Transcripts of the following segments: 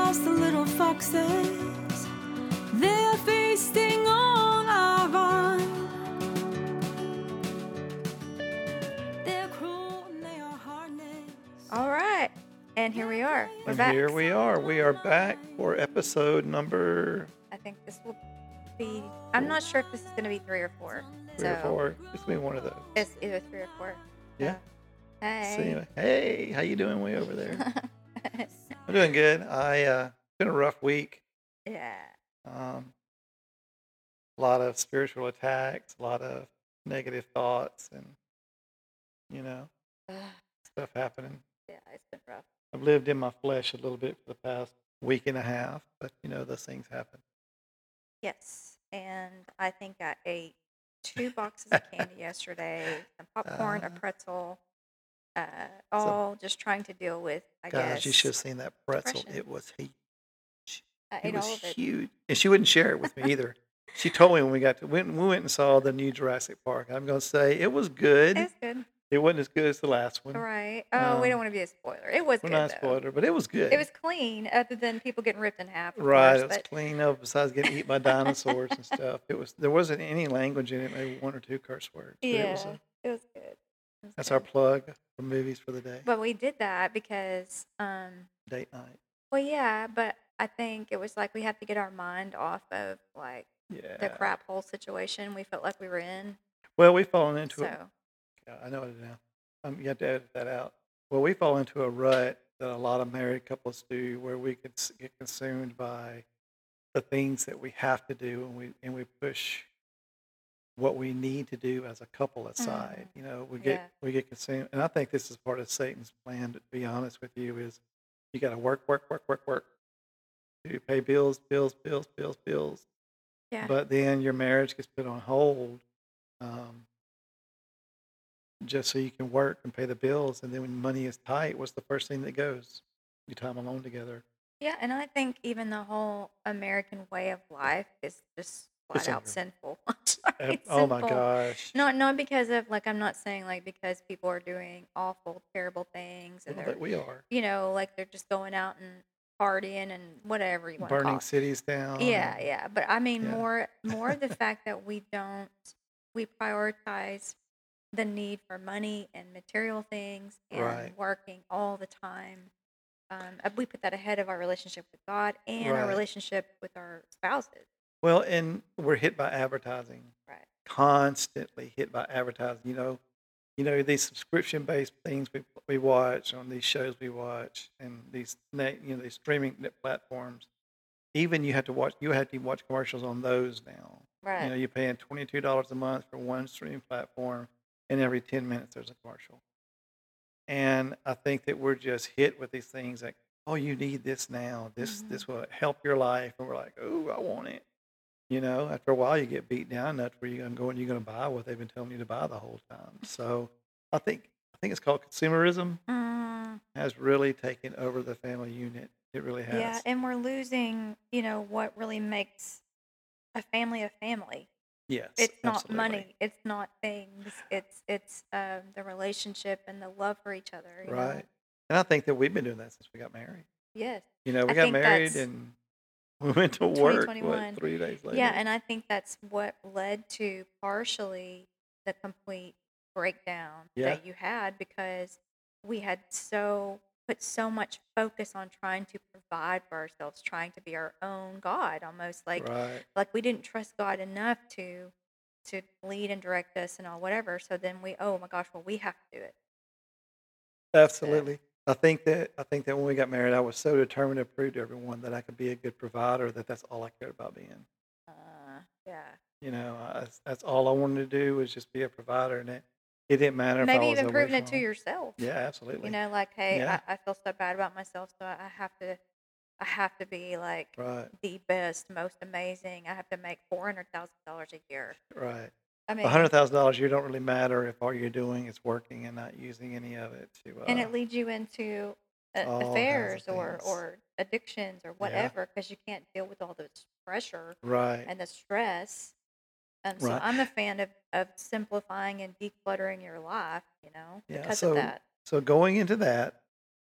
lost the little foxes. They're feasting on our vine. They're cruel and they are heartless. All right. And here we are. We're And back. here we are. We are back for episode number I think this will be, I'm not sure if this is going to be 3 or 4. 3 or 4. It's been one of those. It's either 3 or 4. Yeah. So, hey. So anyway, hey, how you doing way over there? I'm doing good. It's been a rough week. Yeah. A lot of spiritual attacks, a lot of negative thoughts, and Ugh, stuff happening. yeah, it's been rough. I've lived in my flesh a little bit for the past week and a half, but those things happen. Yes. And I think I ate 2 boxes of candy yesterday, some popcorn, a Uh, pretzel, all just trying to deal with, I Gosh, guess. you should have seen that pretzel. depression. It was huge. I It ate was all of it. huge, and she wouldn't share it with me either. She told me when we went and saw the new Jurassic Park. I'm going to say it was good. It was good. It wasn't as good as the last one. Right. Oh, we don't Um, want to be a spoiler. It was We're good, not a though. spoiler, but it was good. It was clean, other than people getting ripped in half, of Right. course. It was But clean up. Besides getting eaten by dinosaurs and stuff, there wasn't any language in it. Maybe 1 or 2 curse words. But yeah, it was good. It was that's our good. plug for movies for the day. But we did that because, Date night. well, yeah, but I think it was like we have to get our mind off of like the Yeah. crap hole situation we felt like we were in. Well, we've fallen into it. So, Yeah, I know it now. You have to edit that out. Well, we fall into a rut that a lot of married couples do, where we can get consumed by the things that we have to do, and we push what we need to do as a couple aside. yeah, We get consumed, and I think this is part of Satan's plan. To be honest with you, is you got to work to pay bills. yeah, But then your marriage gets put on hold. Just so you can work and pay the bills. And then when money is tight, what's the first thing that goes? Your time alone together. yeah. And I think even the whole American way of life is just It's flat out unreal. sinful. I'm sorry, it's Oh my sinful. gosh. Not because of like I'm not saying like because people are doing awful, terrible things and Well, they're that we are. like they're just going out and partying and whatever you want to call Burning it. cities down. Yeah, And yeah. But I mean yeah. more the fact that we prioritize the need for money and material things and Right. working all the time. We put that ahead of our relationship with God and our Right. relationship with our spouses. Well, and we're hit by advertising. Right. Constantly hit by advertising. These subscription-based things we watch on these shows we watch, and these these streaming platforms. Even you have to watch commercials on those now. Right. You're paying $22 a month for one streaming platform, and every 10 minutes there's a commercial. And I think that we're just hit with these things like, oh, you need this now. This will help your life, and we're like, oh, I want it. After a while, you get beat down enough where you're gonna go and you're gonna buy what they've been telling you to buy the whole time. So I think it's called consumerism. Mm, Has really taken over the family unit. It really yeah, has. and we're losing, what really makes a family a family. Yes, It's not absolutely. money. It's not things. It's the relationship and the love for each other. Right. And I think that we've been doing that since we got married. Yes. We I got think married that's and we went to work, 2021. 3 days later? Yeah, and I think that's what led to partially the complete breakdown Yeah. that you had because we had put so much focus on trying to provide for ourselves, trying to be our own God, almost like Right. we didn't trust God enough to lead and direct us and all whatever. So then oh my gosh, well we have to do it. So Absolutely. I think that when we got married, I was so determined to prove to everyone that I could be a good provider, that's all I cared about being. yeah. That's all I wanted to do was just be a provider, and it didn't matter if I Maybe was even away proving from it to home. yourself. Yeah, absolutely. Like, hey, Yeah. I feel so bad about myself, so I have to be like Right. the best, most amazing. I have to make $400,000 a year. Right. I mean, $100,000 a year don't really matter if all you're doing is working and not using any of it and to it leads you into all kinds of affairs things. or addictions or Yeah. whatever because you can't deal with all this pressure Right. and the stress. And so Right. I'm a fan of simplifying and decluttering your life, Yeah. because of that. So going into that,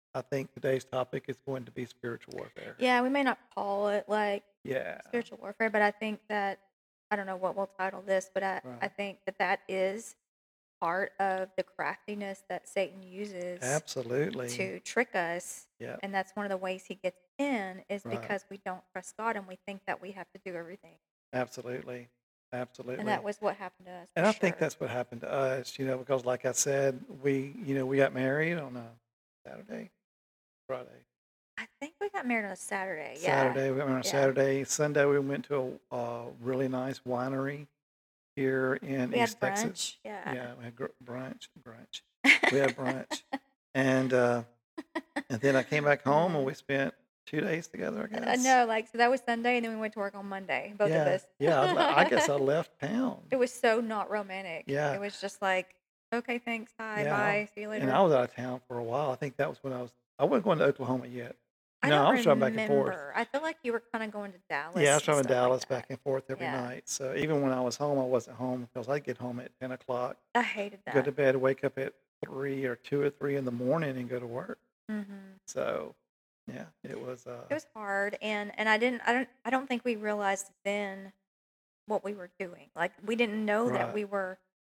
I think today's topic is going to be spiritual warfare. Yeah, we may not call it like Yeah. spiritual warfare, but I think that I don't know what we'll title this, but I Right. think that that is part of the craftiness that Satan uses Absolutely. to trick us. Yeah. And that's one of the ways he gets in is Right. because we don't trust God and we think that we have to do everything. Absolutely. And Absolutely. that was what happened to us And for I think sure. that's what happened to us, because like I said, we got married on a Saturday, Friday. I think we got married on a Saturday. Yeah. Saturday, we went on a Yeah. Saturday. Sunday, we went to a really nice winery here in We had East Texas. brunch. Yeah. Yeah, we had brunch. We had brunch. And then I came back home and we spent 2 days together, I I guess. know, so that was Sunday, and then we went to work on Monday, both of Yeah, us. yeah. I guess I left town. It was so not romantic. Yeah. It was just like, okay, thanks, hi, Yeah, bye, see you and later. I was out of town for a while. I think that was when I wasn't going to Oklahoma yet. I No, don't I was driving back and forth. remember. I feel like you were kind of going to Dallas. Yeah, I was and driving stuff like Dallas that. back and forth every Yeah. night. So even when I was home, I wasn't home because I'd get home at 10 o'clock, I hated go that. to bed, wake up at 3 or 2 or 3 in the morning and go to work. hmm So, yeah, it was, It was hard, and I don't think we realized then what we were doing. Like we didn't know that right, we were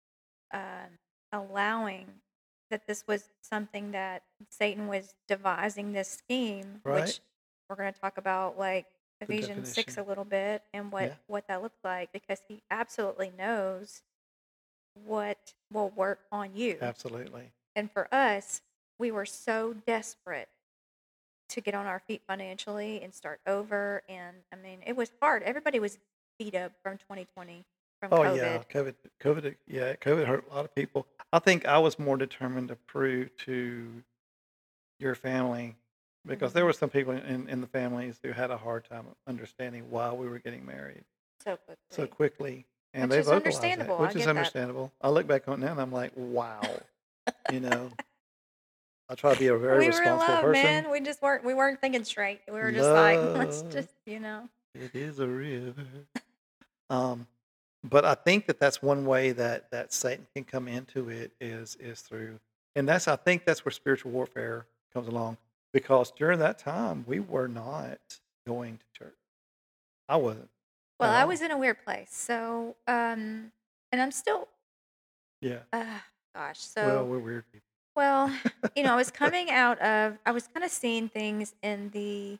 allowing that this was something that Satan was devising this scheme, right, which we're going to talk about like the Ephesians 6 definition. a little bit and Yeah, what that looks like because he absolutely knows what will work on you. absolutely. And for us, we were so desperate to get on our feet financially and start over. And I mean, it was hard. Everybody was beat up from 2020, from Oh, COVID. yeah, COVID hurt a lot of people. I think I was more determined to prove to your family because there hmm were some people in the families who had a hard time understanding why we were getting married So so quickly, quickly, and which they is vocalized that, understandable. I which is get that. understandable. I look back on it now and I'm like, wow, you know, I try to be a very We were in responsible love, person. man. We weren't thinking straight. We were just like, let's Love, just, it is a river. Um, but I think that's one way that Satan can come into it is through, and I think that's where spiritual warfare comes along because during that time we were not going to church. I wasn't Well, at I all. was in a weird place. So, and I'm still, Yeah. gosh, Well, so, we're weird people. well, I was coming out of, I was kind of seeing things in the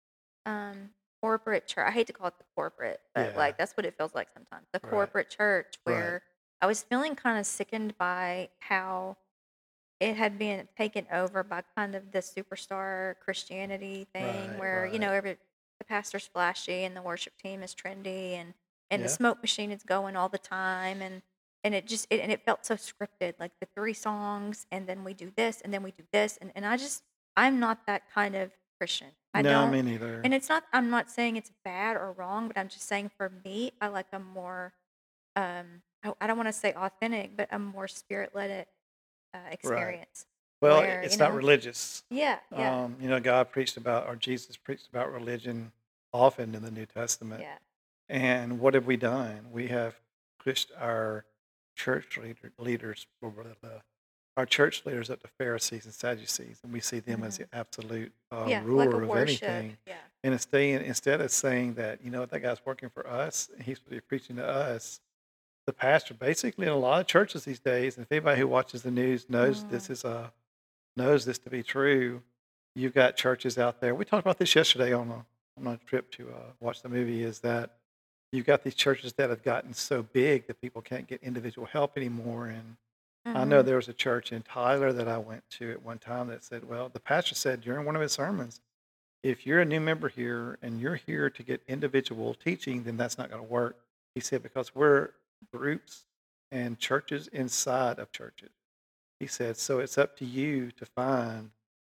corporate church. I hate to call it the corporate, but Yeah. like that's what it feels like sometimes. The Right. corporate church Right. where I was feeling kind of sickened by how it had been taken over by kind of the superstar Christianity thing Right. where, Right. the pastor's flashy and the worship team is trendy and the Yeah. smoke machine is going all the time and it felt so scripted, like the 3 songs and then we do this and then we do this and I'm not that kind of Christian. I No, don't me neither. and I'm not saying it's bad or wrong, but I'm just saying for me, I like a more I don't want to say authentic, but a more spirit-led Right. experience Well, where, it's not religious. yeah, yeah, God preached about, or Jesus preached about religion often in the New Testament. yeah. And what have we done? We have pushed our leaders, our church leaders up to Pharisees and Sadducees, and we see them as hmm the absolute Yeah, like a ruler of worship. anything. Yeah. And instead of saying that, that guy's working for us, and he's preaching to us, the pastor basically in a lot of churches these days, and if anybody who watches the news knows Mm, knows this to be true, you've got churches out there. We talked about this yesterday on a trip to watch the movie. Is that you've got these churches that have gotten so big that people can't get individual help anymore. And I know hmm there was a church in Tyler that I went to at one time that said, well, the pastor said during one of his sermons, if you're a new member here and you're here to get individual teaching, then that's not going to work. He said, because we're groups and churches inside of churches. He said, so it's up to you to find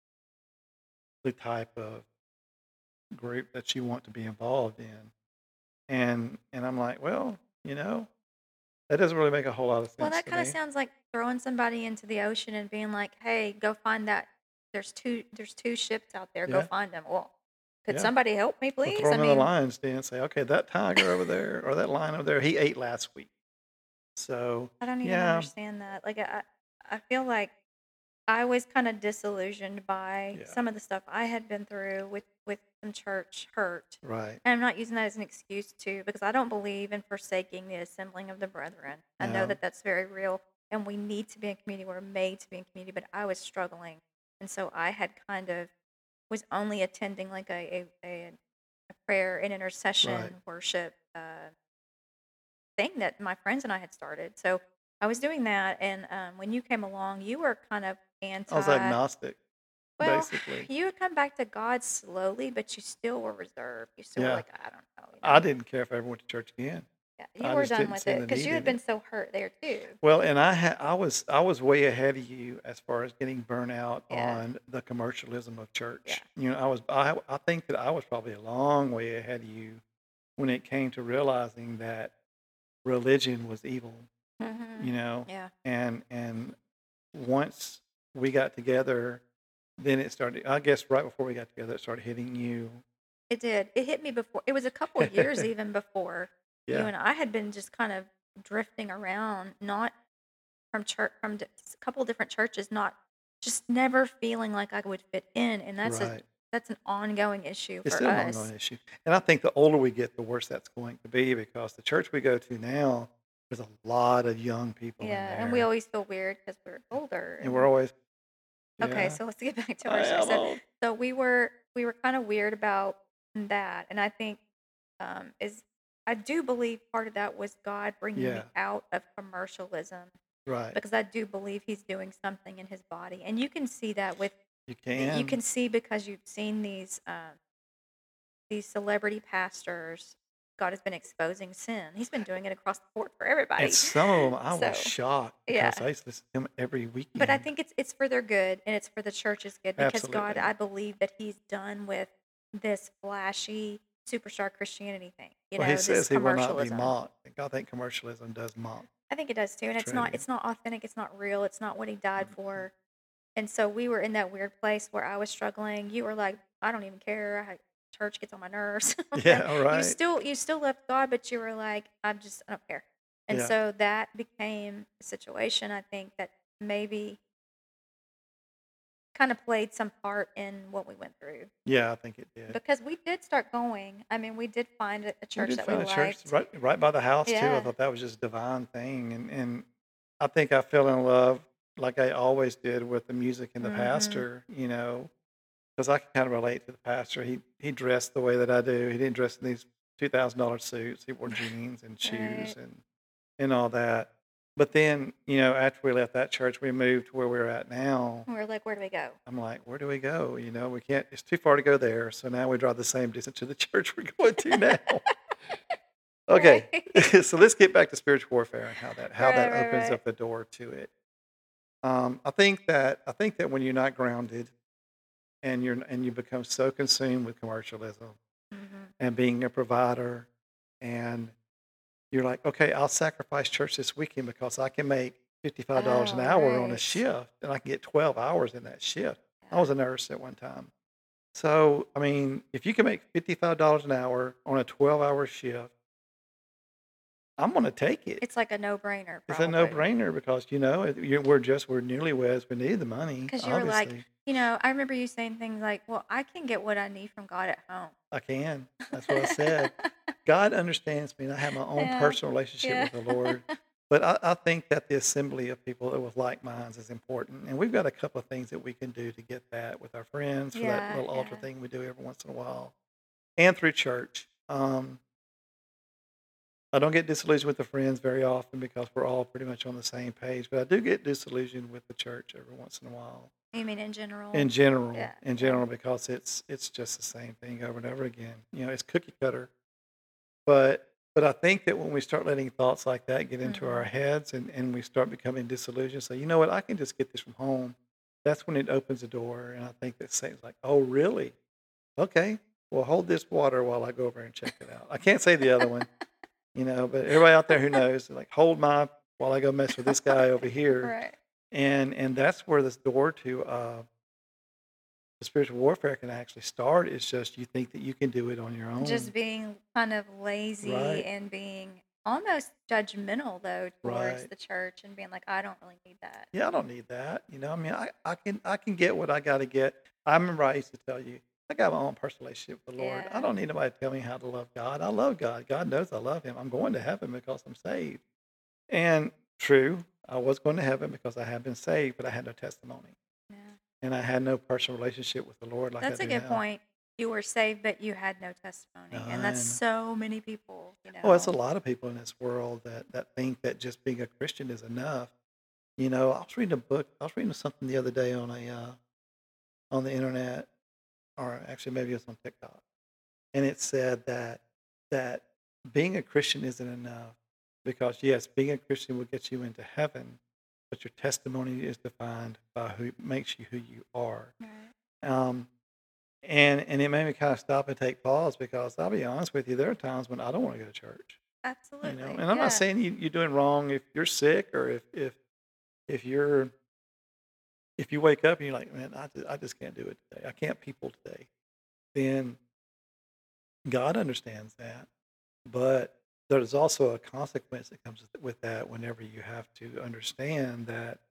the type of group that you want to be involved in. And I'm like, well, that doesn't really make a whole lot of Well, sense that to kind of me. sounds like throwing somebody into the ocean and being like, "Hey, go find that. There's two ships out there. Go Yeah, find them." Well, could yeah. somebody help me, Or please? throw I them in the mean, lion's den and say, okay, that tiger over there or that lion over there, he ate last week. So, I don't even yeah, understand that. Like, I feel like I was kind of disillusioned by Yeah. some of the stuff I had been through with some church hurt. Right. And I'm not using that as an excuse to, because I don't believe in forsaking the assembling of the brethren. I know No. that that's very real, and we need to be in community. We're made to be in community, but I was struggling, and so I had kind of was only attending like a prayer and intercession Right. worship thing that my friends and I had started. So I was doing that, and when you came along, you were kind of I was anti. agnostic, Well, basically. you would come back to God slowly, but you still were reserved. You still were Yeah. like, I don't know, I didn't care if I ever went to church again. Yeah, you I were just done didn't with see it the because need you had in been it. so hurt there too. Well, and I was way ahead of you as far as getting burnt out Yeah, on the commercialism of yeah. church. I think that I was probably a long way ahead of you when it came to realizing that religion was evil, Mm-hmm. Yeah. and once we got together, then it started. I guess right before we got together, it started hitting you. It did. It hit me before. It was a couple years even before you Yeah, and I had been just kind of drifting around, not from church, a couple different churches, not just never feeling like I would fit in, and right. that's an ongoing issue It's for still an us. ongoing issue, and I think the older we get, the worse that's going to be because the church we go to now, there's a lot of young people in Yeah, and we there, always feel weird because we're older. and we're And always, okay, yeah, so let's get back to I our story. am So, old. so we were kind of weird about that, and I think is I do believe part of that was God bringing me Yeah, out of commercialism, right. because I do believe He's doing something in His body, and you can see that with You you can. can see because you've seen these celebrity pastors. God has been exposing sin. He's been doing it across the board for And everybody. some of them, I was So shocked yeah, because I used to listen to them every but I weekend. think it's for their good and it's for the church's good, because God, Absolutely. I believe that He's done with this flashy superstar Christianity thing. Well, he This says he will not be commercialism. mocked. I think commercialism does mock I think it does too, and it's not Trinity. authentic. It's not real. It's not what He died Mhm. for. And so we were in that weird place where I was struggling. You were like, I don't even care. Church gets on my nerves. Yeah, all you right. still you still loved God, but you were like, I don't care. And Yeah, so that became a situation, I think, that maybe kind of played some part in what we went through, yeah, I think it did. because we did start going. I mean, we did find a We church did that we find a church liked. right by the house too. I Yeah. thought that was just a divine thing, and I think I fell in love like I always did with the music and the Mm-hmm. pastor. Because I can kind of relate to the pastor. He dressed the way that I do. He didn't dress in these $2,000 suits. He wore jeans and shoes Right. and all that. But then, after we left that church, we moved to where we're at now. We were like, where do we go? I'm like, where do we go? We can't. It's too far to go there. So now we drive the same distance to the church we're going to now. Okay, Right. so let's get back to spiritual warfare and how that Right, opens right. up the door to it. I think that when you're not grounded and you become so consumed with commercialism Mm-hmm. and being a provider, and you're like, okay, I'll sacrifice church this weekend because I can make $55 an Oh, hour on a right. shift, and I can get 12 hours in that shift. I Yeah. was a nurse at one time. So, I mean, if you can make $55 an hour on a 12-hour shift, I'm going to take it. It's like a no-brainer, It's a probably. no-brainer because, we're newlyweds. We need the money, Because you were like, obviously. I remember you saying things like, well, I can get what I need from God at home. I can. That's what I said. God understands me, and I have my own Yeah. personal relationship Yeah. with the Lord. But I think that the assembly of people with like minds is important. And we've got a couple of things that we can do to get that with our friends for that Yeah, little altar yeah. thing we do every once in a while and through church. I don't get disillusioned with the friends very often because we're all pretty much on the same page. But I do get disillusioned with the church every once in a while. You mean in general? In general, Yeah, in yeah. general, because it's just the same thing over and over again. It's cookie cutter. But I think that when we start letting thoughts like that get into our Mm-hmm. heads and we start becoming disillusioned, say, you know what, I can just get this from home. That's when it opens the door. And I think that Satan's like, oh, really? Okay, well, hold this water while I go over and check it out. I can't say the other one, but everybody out there who knows, like, hold my while I go mess with this guy over here. Right. And that's where this door to the spiritual warfare can actually start. It's just you think that you can do it on your own. Just being kind of lazy Right. and being almost judgmental though towards Right. the church and being like, I don't really need that. Yeah, I don't need that. I mean, I can get what I got to get. I remember I used to tell you, I got my own personal relationship with the Lord. I Yeah. don't need nobody to tell me how to love God. I love God. God knows I love Him. I'm going to heaven because I'm saved. And true, I was going to heaven because I had been saved, but I had no testimony, Yeah. and I had no personal relationship with the Lord like I That's a do good now. point. You were saved, but you had no testimony. And that's None. so many people, Oh, it's a lot of people in this world that think that just being a Christian is enough. I was reading a book. I was reading something the other day on the internet, or actually maybe it was on TikTok, and it said that being a Christian isn't enough because yes, being a Christian will get you into heaven, but your testimony is defined by who makes you who you are. Right. Um, and it made me kind of stop and take pause because I'll be honest with you, there are times when I don't want to go to church. Absolutely. And I'm not Yeah. saying you're doing wrong if you're sick or if you're if you wake up and you're like, man, I just can't do it today. I can't people today. Then God understands that, but there's also a consequence that comes with that whenever you have to understand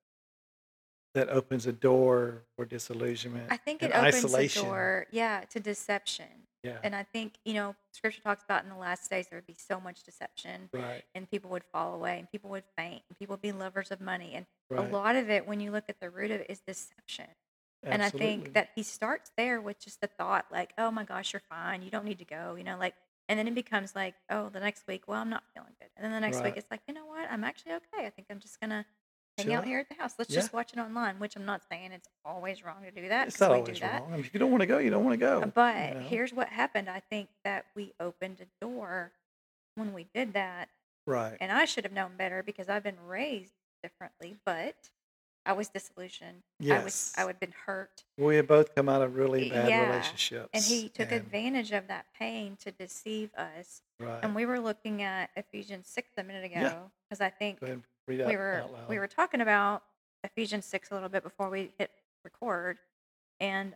that opens a door for disillusionment I think and it opens the isolation. door, yeah, to deception. Yeah, And I think, scripture talks about in the last days there would be so much deception right, and people would fall away and people would faint and people would be lovers of money. And a right, lot of it, when you look at the root of it, is deception. And I think absolutely. that he starts there with just the thought, like, oh my gosh, you're fine. You don't need to go, like, and then it becomes like, oh, the next week, well, I'm not feeling good. And then the next week, Right. it's like, you know what? I'm actually okay. I think I'm just going to hang Chill out out. here at the house. Let's Yeah. just watch it online, which I'm not saying it's always wrong to do that It's because not we do always that. wrong. I mean, if you don't want to go, you don't want to go. But here's what happened. I think that we opened a door when we did that. Right. And I should have known better because I've been raised differently, but I was disillusioned. Yes. I would have been hurt. We had both come out of really bad Yeah. relationships. And he took and advantage of that pain to deceive us. right. And we were looking at Ephesians 6 a minute Yeah. ago because I think Go ahead and read we that were out loud. we were talking about Ephesians 6 a little bit before we hit record. And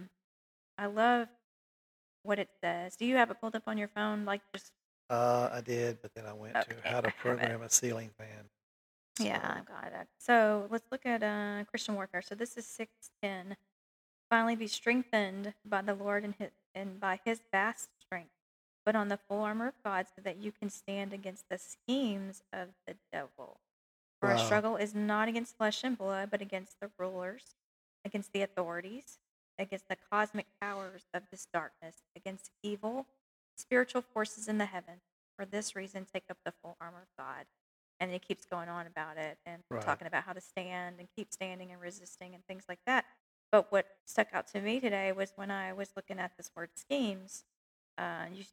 I love what it says. Do you have it pulled up on your phone? Like just I did, but then I went to okay, how I to have it. program a ceiling fan. Yeah, So, I've got it. So let's look at Christian warfare. So this is 6:10. Finally, be strengthened by the Lord and by His vast strength. Put on the full armor of God so that you can stand against the schemes of the devil. For our wow. struggle is not against flesh and blood, but against the rulers, against the authorities, against the cosmic powers of this darkness, against evil spiritual forces in the heavens. For this reason, take up the full armor of God. And he keeps going on about it and Right. talking about how to stand and keep standing and resisting and things like that. But what stuck out to me today was when I was looking at this word schemes, you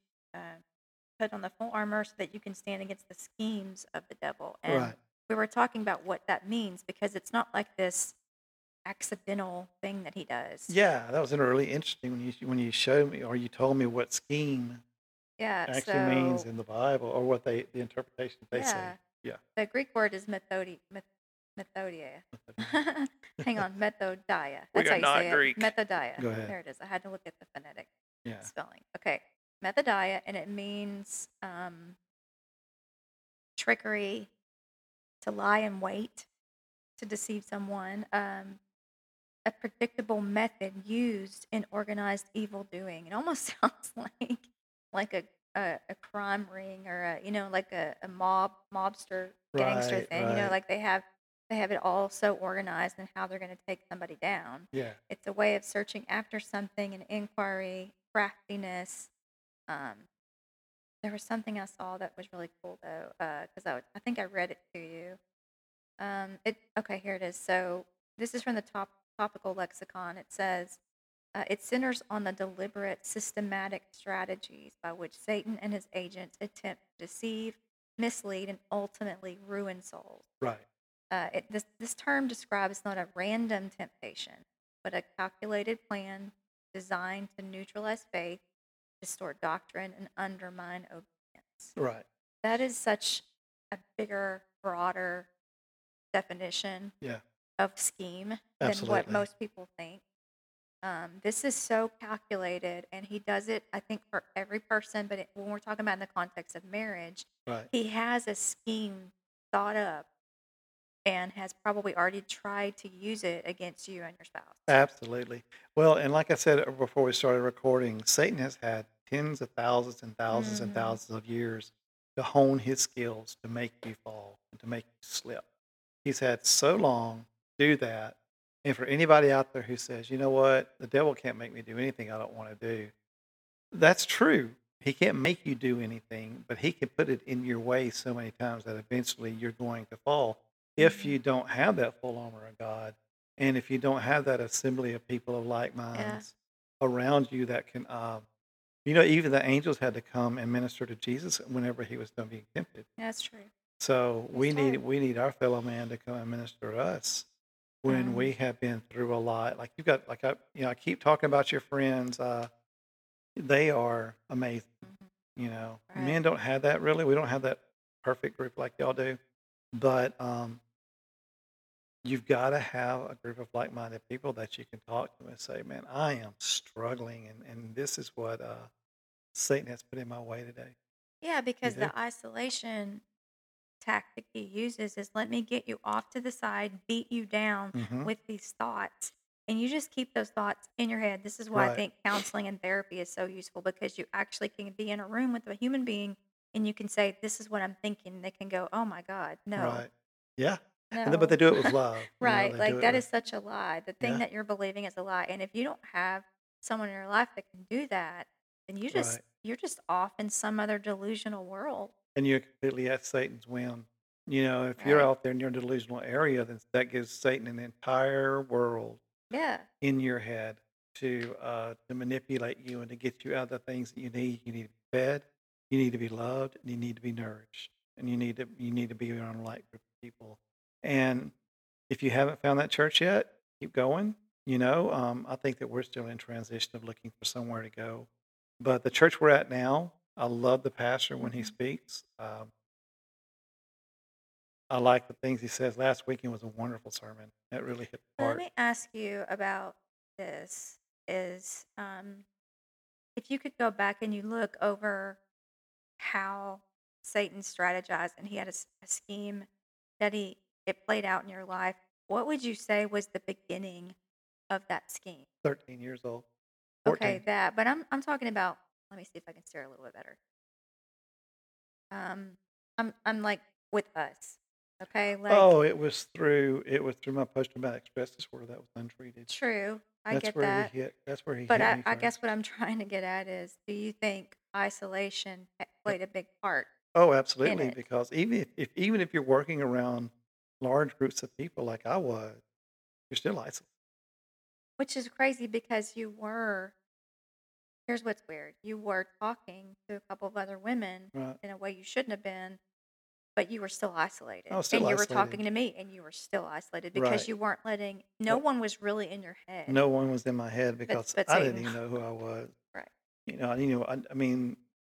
put on the full armor so that you can stand against the schemes of the devil. And Right. we were talking about what that means because it's not like this accidental thing that he does. Yeah, that was really interesting when you showed me or you told me what scheme Yeah. actually means So in the Bible or what the interpretation they say. yeah, Yeah. the Greek word is methodia. Hang on, methodia. We That's are how you not say it. Greek. Methodia. Go ahead. There it is. I had to look at the phonetic Yeah. spelling. Okay, methodia, and it means trickery, to lie in wait, to deceive someone, a predictable method used in organized evil doing. It almost sounds like a crime ring or like a mobster gangster Right. thing. Right. Like they have it all so organized and how they're going to take somebody down. Yeah. It's a way of searching after something, an inquiry, craftiness. Um, there was something I saw that was really cool though, because I think I read it to you. Okay, here it is. So this is from the topical lexicon. It says it centers on the deliberate, systematic strategies by which Satan and his agents attempt to deceive, mislead, and ultimately ruin souls. Right. This term describes not a random temptation, but a calculated plan designed to neutralize faith, distort doctrine, and undermine obedience. Right. That is such a bigger, broader definition Yeah. of scheme than what Absolutely. most people think. This is so calculated, and he does it, I think, for every person. But when we're talking about in the context of marriage, Right. he has a scheme thought up and has probably already tried to use it against you and your spouse. Absolutely. Well, and like I said before we started recording, Satan has had tens of thousands and thousands and Mm-hmm. thousands of years to hone his skills to make you fall and to make you slip. He's had so long to do that. And for anybody out there who says, you know what, the devil can't make me do anything I don't want to do, that's true. He can't make you do anything, but he can put it in your way so many times that eventually you're going to fall if Mm-hmm. you don't have that full armor of God, and if you don't have that assembly of people of like Yeah, minds around you that can, even the angels had to come and minister to Jesus whenever he was done being tempted. that's true. So That's we need true. we need our fellow man to come and minister to us when Mm-hmm. we have been through a lot. Like you've got, like I keep talking about your friends. They are amazing. Right. Men don't have that really. We don't have that perfect group like y'all do. But you've got to have a group of like-minded people that you can talk to and say, "Man, I am struggling, and this is what Satan has put in my way today." Yeah, You because do? the isolation tactic he uses is let me get you off to the side, beat you down Mm-hmm. with these thoughts. And you just keep those thoughts in your head. This is why I Right. think counseling and therapy is so useful because you actually can be in a room with a human being and you can say, this is what I'm thinking. They can go, oh my God, no, Right. Yeah. But they no. do it with love. Right. They do Like it that with is such a lie. The thing yeah. that you're believing is a lie. And if you don't have someone in your life that can do that, then Right. you're just off in some other delusional world. And you're completely at Satan's whim. If you're Right. out there in your delusional area, then that gives Satan an entire world Yeah. in your head to manipulate you and to get you out of the things that you need. You need to be fed, you need to be loved, and you need to be nourished, and you need to be around a light group of people. And if you haven't found that church yet, keep going. I think that we're still in transition of looking for somewhere to go. But the church we're at now, I love the pastor when he Mhm. speaks. I like the things he says. Last weekend was a wonderful sermon. That really hit the Let heart. me ask you about this is if you could go back and you look over how Satan strategized and he had a scheme that it played out in your life, what would you say was the beginning of that scheme? 13 years old, Okay, 14. that, but I'm talking about, let me see if I can steer a little bit better. Um I'm like with us. Okay? Like Oh, it was through my post-traumatic stress disorder that was untreated. true. I That's get where he that. hit that's where he But hit I, me I guess first. what I'm trying to get at is, do you think isolation Yep. played a big part Oh, in absolutely, it? because even if you're working around large groups of people like I was, you're still isolated. Which is crazy because here's what's weird. You were talking to a couple of other women Right. in a way you shouldn't have been, but you were still I isolated. was still And you were talking isolated. to me and you were still isolated because Right. you weren't letting, no But one was really in your head no one was in my head because but I didn't Satan. even know who I was. Right. I mean,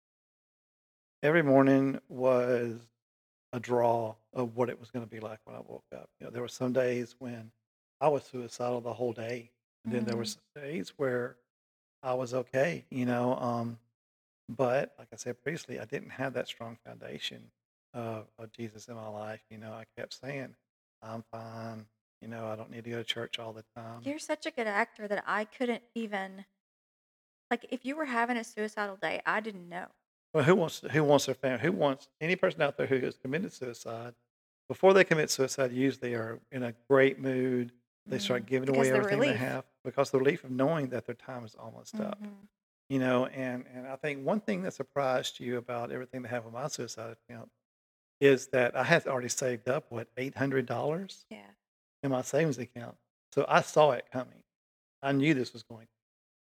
every morning was a draw of what it was going to be like when I woke up. There were some days when I was suicidal the whole day, and then there were Mm, some days where I was okay. But like I said previously, I didn't have that strong foundation of Jesus in my life. I kept saying, "I'm fine. I don't need to go to church all the time." you're such a good actor that I couldn't even, like, if you were having a suicidal day, I didn't know. Well, who wants their family? Who wants any person out there who has committed suicide? Before they commit suicide, usually they are in a great mood. They start giving Because away the everything they relief. have because the relief of knowing that their time is almost up. Hmm. And I think one thing that surprised you about everything that happened with my suicide account is that I had already saved up what $800 Yeah. in my savings account, so I saw it coming. I knew this was going,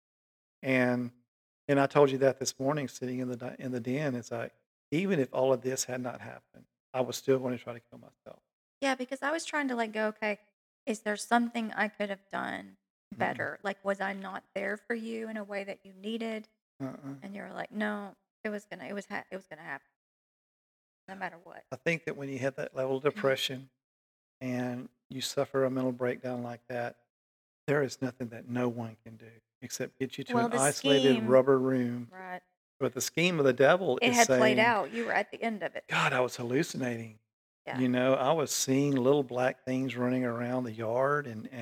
and and I told you that this morning, sitting in the den. It's like even if all of this had not happened, I was still going to try to kill myself. Yeah, because I was trying to like go, okay, is there something I could have done Mm-mm. better? Like, was I not there for you in a way that you needed? Uh-uh. And you were like, no, it was gonna happen no matter what. I think that when you hit that level of depression and you suffer a mental breakdown like that, there is nothing that no one can do except get you to Well, an the isolated scheme, rubber room. right? But the scheme of the devil It is had played saying, out. You were at the end of it. God, I was hallucinating. Yeah. I was seeing little black things running around the yard,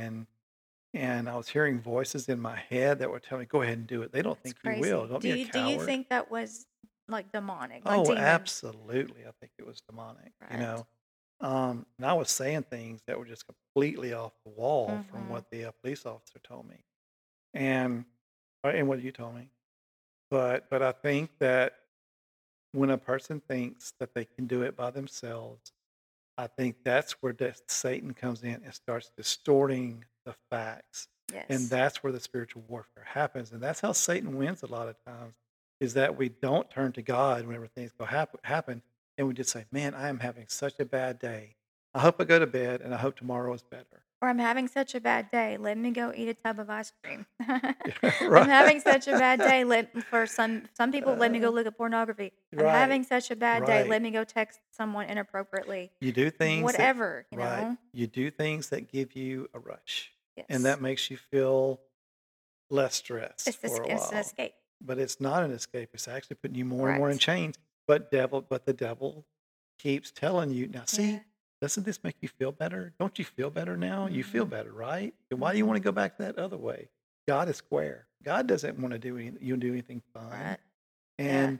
and I was hearing voices in my head that were telling me, "Go ahead and do it. They don't That's think you will. crazy. Don't Do be a you coward." think that was like demonic, like Oh, demons? absolutely. I think it was demonic, Right. And I was saying things that were just completely off the wall from Mm-hmm. what the police officer told me, and and what you told me. But I think that when a person thinks that they can do it by themselves, I think that's where Satan comes in and starts distorting the facts. And Yes. that's where the spiritual warfare happens. And that's how Satan wins a lot of times, is that we don't turn to God whenever things go happen. And we just say, man, I am having such a bad day. I hope I go to bed and I hope tomorrow is better. Or I'm having such a bad day. Let me go eat a tub of ice cream. I'm Right. having such a bad day. For some people, let me go look at pornography. I'm Right. having such a bad day. Right. Let me go text someone inappropriately. You do things Whatever, right. You do things that give you a rush. And Yes. that makes you feel less stressed It's for a it's an while. escape. But it's not an escape. It's actually putting you more and more in Right. chains. But the devil keeps telling you, now see, Yeah. doesn't this make you feel better? Don't you feel better now? You feel Mhm. better, right? Then why do you want to go back to that other way? God is square. God doesn't want to do anything fun. Right. And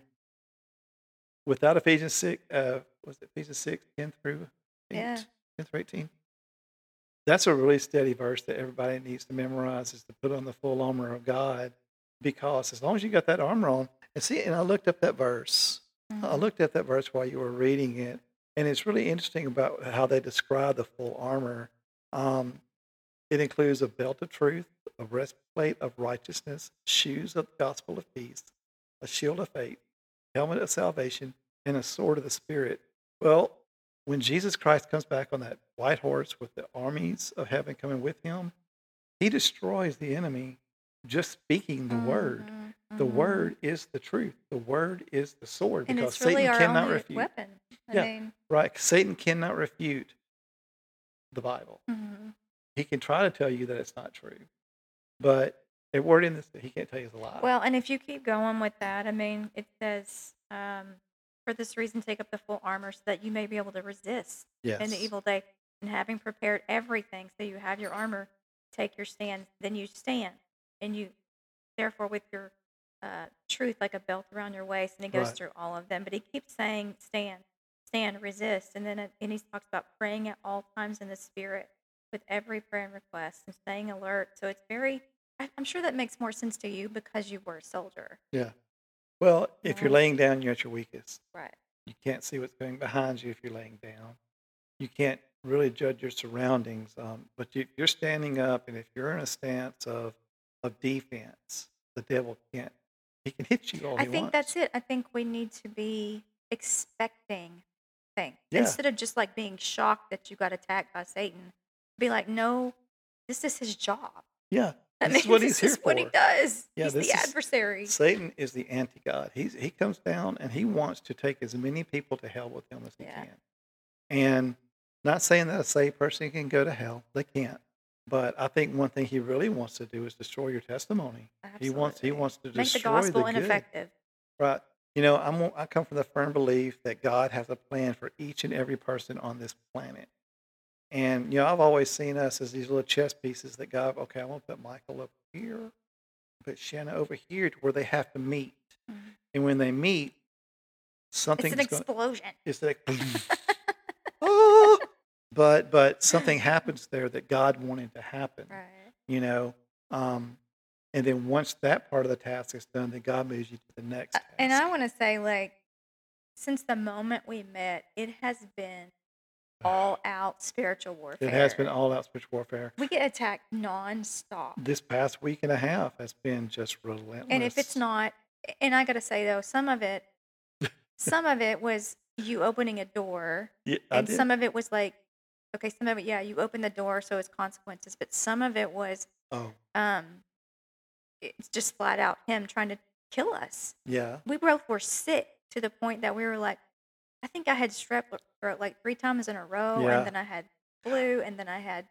without Ephesians 6, was it Ephesians 6, 10 through 8? Yeah. 10 through 18? That's a really steady verse that everybody needs to memorize, is to put on the full armor of God, because as long as you got that armor on, and I looked up that verse. I Mhm. looked at that verse while you were reading it, and it's really interesting about how they describe the full armor. Um, it includes a belt of truth, a breastplate of righteousness, shoes of the gospel of peace, a shield of faith, helmet of salvation, and a sword of the Spirit. Well, when Jesus Christ comes back on that white horse with the armies of heaven coming with him, he destroys the enemy just speaking the word. Mhm. The Mhm. word is the truth. The word is the sword, And because it's really Satan our cannot only refute. weapon. I Yeah, mean, right. Satan cannot refute the Bible. mhm. He can try to tell you that it's not true, but a word in this, he can't tell you is a lie. Well, and if you keep going with that, I mean, it says, for this reason, take up the full armor so that you may be able to resist in the Yes. evil day. And having prepared everything, so you have your armor, take your stand. Then you stand, and you, therefore, with your truth like a belt around your waist, and he goes Right. through all of them. But he keeps saying, stand, resist, and then and he talks about praying at all times in the Spirit with every prayer and request and staying alert. So it's very. I'm sure that makes more sense to you because you were a soldier. Yeah. Well, You if you're know? laying down, you're at your weakest. Right. You can't see what's going behind you if you're laying down. You can't really judge your surroundings. But you're standing up, and if you're in a stance of defense, the devil can't. He can hit you all I he think wants. that's it. I think we need to be expecting things Yeah. instead of just like being shocked that you got attacked by Satan. Be like, no, this is his job. Yeah. I This is mean, what this he's here is what he for. does. Yeah, He's this the is adversary. Satan is the anti-God. He comes down and he wants to take as many people to hell with him as he Yeah. can. And not saying that a saved person can go to hell. They can't. But I think one thing he really wants to do is destroy your testimony. He wants Absolutely. to Make the destroy gospel the good. ineffective. Right. I come from the firm belief that God has a plan for each and every person on this planet. And I've always seen us as these little chess pieces that God, okay, I'm gonna put Michael up here, put Shanna over here, to where they have to meet. Mhm. And when they meet, It's something's an going. explosion. It's like, oh, but something happens there that God wanted to happen. Right. And then once that part of the task is done, then God moves you to the next task. And I want to say, like, since the moment we met, it has been all out spiritual warfare. It has been all out spiritual warfare. We get attacked nonstop. This past week and a half has been just relentless. And if it's not, and I got to say though, some of it was you opening a door, Yeah, and some of it was like, okay, some of it, yeah, you open the door, so it's consequences. But some of it was, it's just flat out him trying to kill us. Yeah. We both were sick to the point that we were like, I think I had strep throat like 3 times in a row, Yeah. and then I had flu, and then I had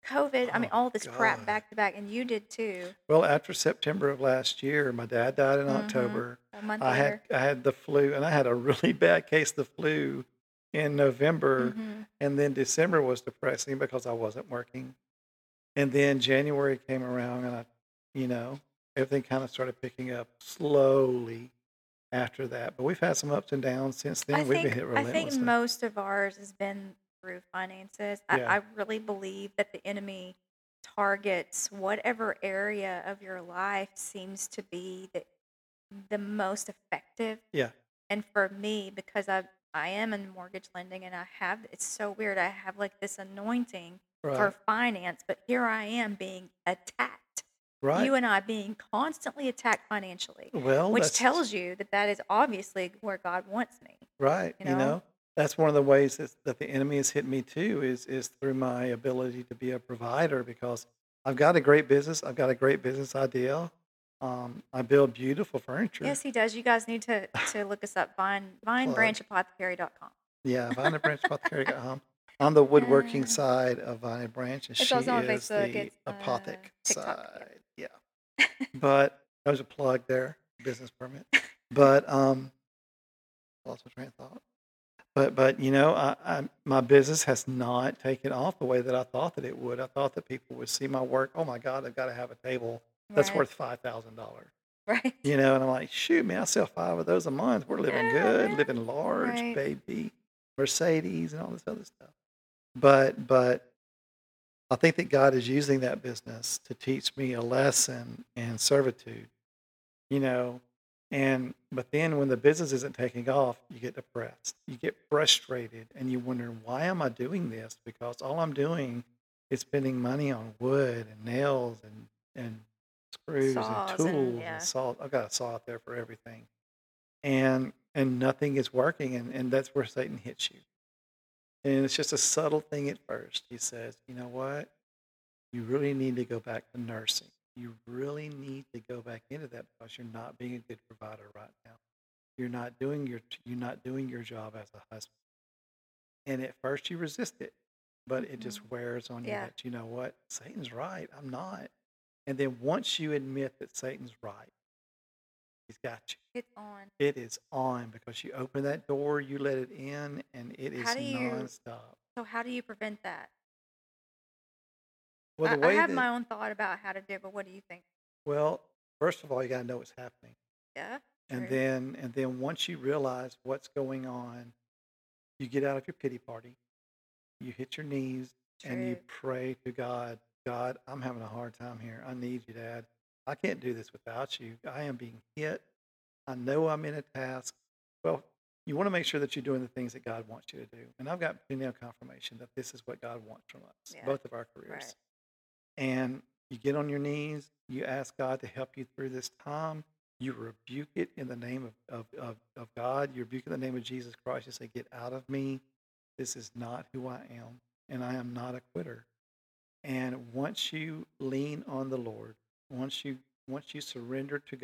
COVID, I mean, Oh all this crap God. back to back, and you did too. Well, after September of last year, my dad died in Mm-hmm. October. A month I had later. I had the flu, and I had a really bad case of the flu in November, Mm-hmm. and then December was depressing because I wasn't working. And then January came around, and you know, everything kind of started picking up slowly after that. But we've had some ups and downs since I then. We've been think hit I think relentlessly. most of ours has been through finances. Yeah. I really believe that the enemy targets whatever area of your life seems to be the most effective. Yeah. And for me, because I am in mortgage lending and it's so weird. I have like this anointing for Right. finance, but here I am being attacked. Right. You and I being constantly attacked financially, Well, which that's tells you that is obviously where God wants me. right. You know? That's one of the ways that the enemy has hit me too is through my ability to be a provider because I've got a great business. I've got a great business idea. I build beautiful furniture. Yes, he does. You guys need to look us up. VineBranchApothecary.com. Yeah, Vine and Branch Apothecary.com. On the woodworking side of Vine and Branch, and It's she also on is Facebook. the It's apothic TikTok. side. Yeah. But there's a plug there, business permit. But lost my train of thought. But my business has not taken off the way that I thought that it would. I thought that people would see my work. Oh my God, I've got to have a table that's Right. worth $5,000. Right. And I'm like, shoot, man, I sell 5 of those a month. We're living Yeah, good, man. living large, Right. baby, Mercedes, and all this other stuff. But I think that God is using that business to teach me a lesson in servitude. But then when the business isn't taking off, you get depressed, you get frustrated, and you wonder, why am I doing this? Because all I'm doing is spending money on wood and nails and screws and Saws and tools yeah. and salt. I've got a saw out there for everything, and nothing is working, and that's where Satan hits you. And it's just a subtle thing at first. He says, you know what? You really need to go back to nursing. You really need to go back into that because you're not being a good provider right now. You're not doing your job as a husband. And at first you resist it, but it just wears on you Yeah. that you know what? Satan's right. I'm not. And then once you admit that Satan's right, he's got you. It's on. It is on because you open that door, you let it in, and it is How do you- nonstop. So how do you prevent that? Well, the I way have that my own thought about how to do it, but what do you think? well, first of all, you got to know what's happening. Yeah. And True. then once you realize what's going on, you get out of your pity party. You hit your knees and you True. pray to God. God, I'm having a hard time here. I need you, Dad. I can't do this without you. I am being hit. I know I'm in a task. Well, you want to make sure that you're doing the things that God wants you to do. And I've got plenty of confirmation that this is what God wants from us, Yeah. both of our careers. Right. And you get on your knees, you ask God to help you through this time. You rebuke it in the name of God. You rebuke it in the name of Jesus Christ. You say, get out of me. This is not who I am, and I am not a quitter. And once you lean on the Lord, once you surrender to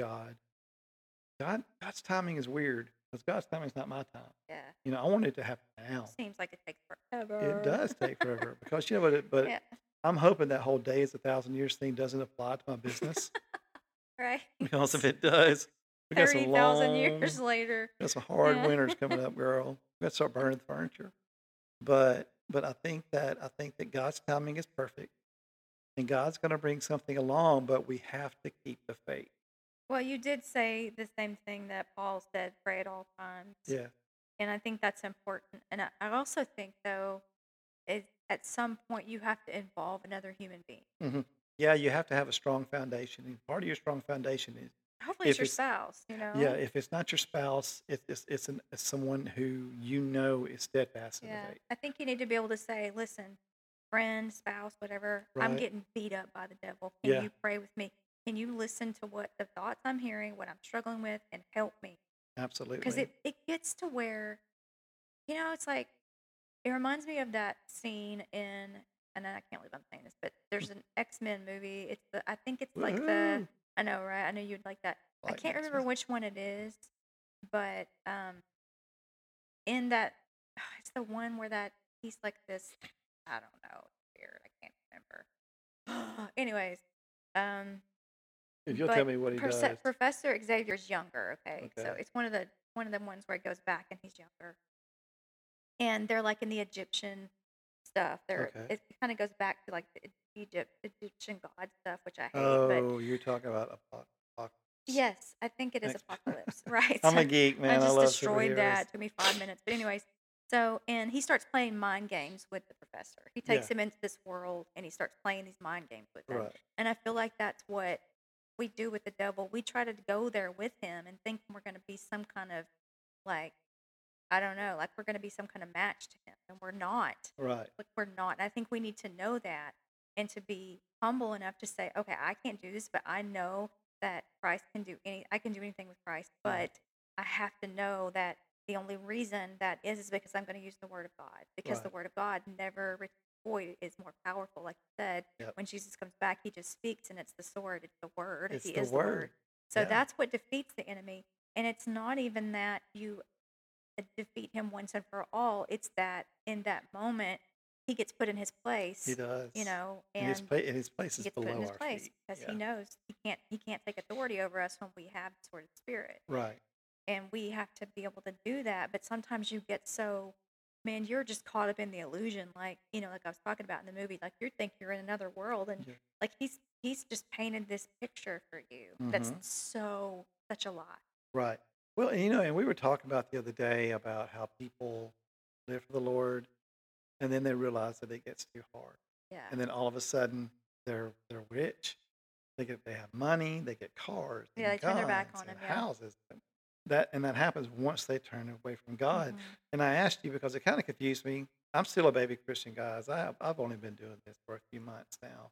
God's timing is weird because God's timing is not my time. Yeah. I want it to happen now. Seems like it takes forever. It does take forever because but Yeah. I'm hoping that whole day is 1,000 years thing doesn't apply to my business Right. because if it does, we got some 30,000 years later. got some hard Yeah. winters coming up, girl. We got to start burning the furniture. But I think that God's timing is perfect, and God's going to bring something along. But we have to keep the faith. Well, you did say the same thing that Paul said, pray at all times. Yeah, And I think that's important. And I also think, though, at some point you have to involve another human being. Yeah. You have to have a strong foundation, and part of your strong foundation is Hopefully it's if your it's spouse, you know? yeah. If it's not your spouse, it's someone who is steadfast in the Yeah. faith. I think you need to be able to say, listen, friend, spouse, whatever, I'm Right. getting beat up by the devil. Can Yeah. you pray with me? Can you listen to what the thoughts I'm hearing, what I'm struggling with, and help me? Because Absolutely. it gets to where, it's like, it reminds me of that scene in, and I can't believe I'm saying this, but there's an X-Men movie. I think it's like Woohoo! I know, right? I know you'd like that. I Like can't remember X-Men. which one it is, but in that, it's the one where that he's like this, I don't know, it's weird. I can't remember. Anyways, um, If you'll tell but me what he does. Professor Xavier's younger. Okay, so Okay. it's one of the ones where it goes back and he's younger, and they're like in the Egyptian stuff. Okay. It kind of goes back to like the Egyptian god stuff, which I hate. But Oh, you're talking about apocalypse. yes, I think it is Thanks. Apocalypse, right? I'm So a geek, I man. I just love destroyed superheroes. that. Took me 5 minutes, but anyways. So and he starts playing mind games with the professor. He takes Yeah. him into this world and he starts playing these mind games with him. Right. And I feel like that's what we do with the devil. We try to go there with him and think we're going to be some kind of like I don't know, like we're going to be some kind of match to him, and we're not. Right. Like we're not. I think we need to know that and to be humble enough to say, okay, I can't do this, but I know that Christ can do I can do anything with Christ, Right. but I have to know that the only reason that is because I'm going to use the Word of God, because the Right. Word of God never void is more powerful. Like you said, Yep. when Jesus comes back, he just speaks, and it's the sword, it's the Word, It's he the is the Word. word. So Yeah. that's what defeats the enemy. And it's not even that you defeat him once and for all. It's that in that moment he gets put in his place, He you does. know, And his and place he is gets put in below his our place feet. because Yeah. he knows he can't take authority over us when we have the sword of the spirit. Right. And we have to be able to do that. But sometimes you get so man, you're just caught up in the illusion, like, you know, like I was talking about in the movie, like you think you're in another world and Yeah. like he's just painted this picture for you that's Mm-hmm. such a lie. Right. Well, and we were talking about the other day about how people live for the Lord, and then they realize that it gets too hard, Yeah. and then all of a sudden they're rich, they have money, they get cars Yeah, and they turn their back guns on and him, yeah. houses, and that happens once they turn away from God. Mhm. And I asked you because it kind of confused me. I'm still a baby Christian, guys. I've only been doing this for a few months now.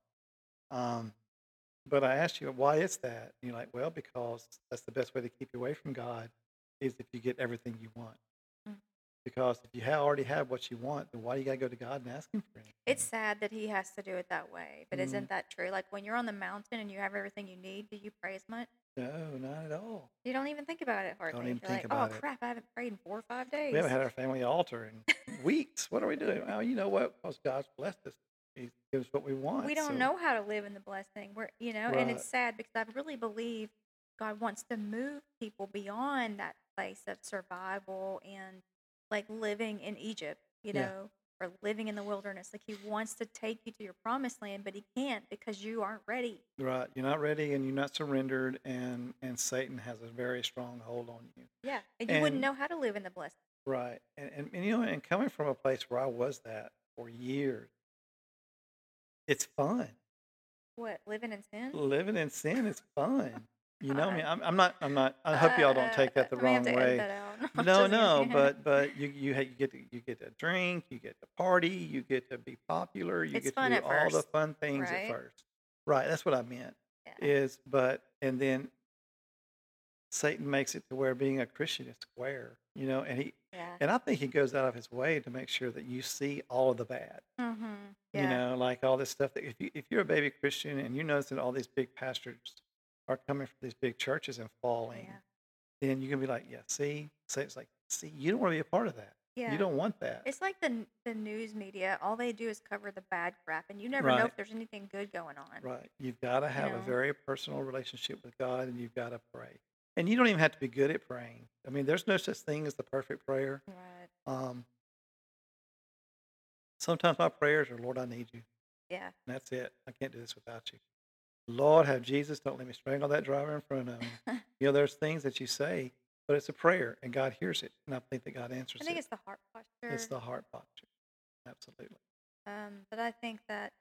Um, but I asked you, why is that? And you're like, well, because that's the best way to keep you away from God is if you get everything you want. Mm. Because if you already have what you want, then why do you got to go to God and ask Him for It's anything? sad that he has to do it that way, but Mm, isn't that true? Like when you're on the mountain and you have everything you need, do you pray as much? no, not at all. You don't even think about it Don't hardly. even You're think like, oh about it. crap, I haven't prayed in 4 or 5 We haven't days. had our family altar in weeks. What are we doing? Oh, you know what? Because God's blessed us. He gives what we We want. don't So, know how to live in the blessing. And right. it's sad because I really believe God wants to move people beyond that place of survival and like living in Egypt, Yeah. or living in the wilderness. Like he wants to take you to your promised land, but he can't because you aren't ready. Right. You're not ready and you're not surrendered, and Satan has a very strong hold on you. Yeah. And you wouldn't And know how to live in the blessing. right. And coming from a place where I was that for years, it's fun. What, living in sin? Living in sin is fun. I mean, God. I'm not, I hope y'all don't take that the I may have wrong to edit way. that out. I'm No, just no, kidding. but you get to drink, you get to party, you get to be popular, you It's get to fun do at all the first, fun things at right? first. Right, that's what I meant. Yeah. And then Satan makes it to where being a Christian is square, Yeah. and I think he goes out of his way to make sure that you see all of the bad. Mhm. Yeah. Like all this stuff that if you're a baby Christian and you notice that all these big pastors are coming from these big churches and falling, Yeah. then you can be like, yeah, see, Satan's like, see, you don't want to be a part of that. You Yeah. don't want that. It's like the news media. All they do is cover the bad crap, and you never know Right, if there's anything good going on. right. You've got to You have a know. very personal relationship with God, and you've got to pray. And you don't even have to be good at praying. I mean, there's no such thing as the perfect prayer. Right. Um, Sometimes my prayers are, Lord, I need you. Yeah. And that's it. I can't do this without you. Lord, have Jesus. Don't let me strangle that driver in front of me. There's things that you say, but it's a prayer, and God hears it, and I think that God I answers think it. it's the heart It's posture. the heart posture. Absolutely. But I think that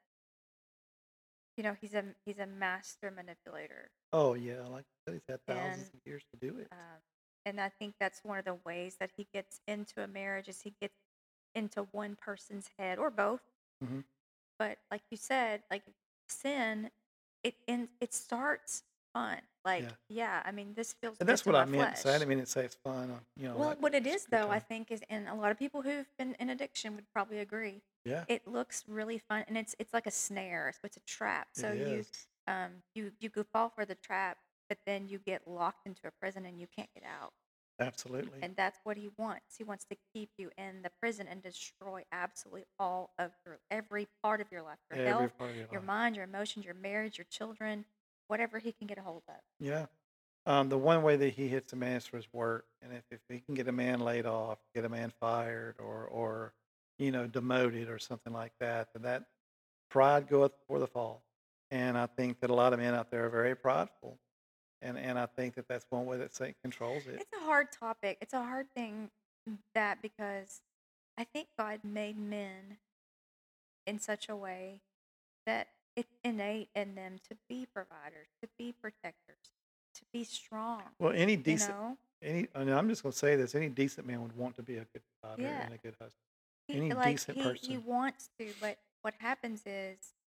he's a master manipulator, Oh yeah, like I said, he's had thousands and of years to do it. I think that's one of the ways that he gets into a marriage is he gets into one person's head or both. Hmm. But like you said, like sin, it starts fun. Like, Yeah, yeah, I mean, this feels and good that's to what I my meant to say. I flesh. didn't mean to say it's fun. Well, Like what it it's is a good though, I time. think is, and a lot of people who've been in addiction would probably agree. Yeah, It looks really fun, and it's like a snare, so it's a trap. it So is. you could fall for the trap, but then you get locked into a prison and you can't get out. Absolutely. And that's what he wants. He wants to keep you in the prison and destroy absolutely all of every part of your life, your Every health, part of your your life. mind, your emotions, your marriage, your children, whatever he can get a hold of. Yeah. The one way that he hits a man is for his work, and if he can get a man laid off, get a man fired, or demoted or something like that, then that pride goeth before the fall. And I think that a lot of men out there are very prideful, and I think that that's one way that Satan controls it. It's a hard topic. It's a hard thing because I think God made men in such a way that it's innate in them to be providers, to be protectors, to be strong, Well, any you decent, know? and I'm just going to say this: any decent man would want to be a good father Yeah. and a good husband. He Any like decent he person, wants to, but what happens is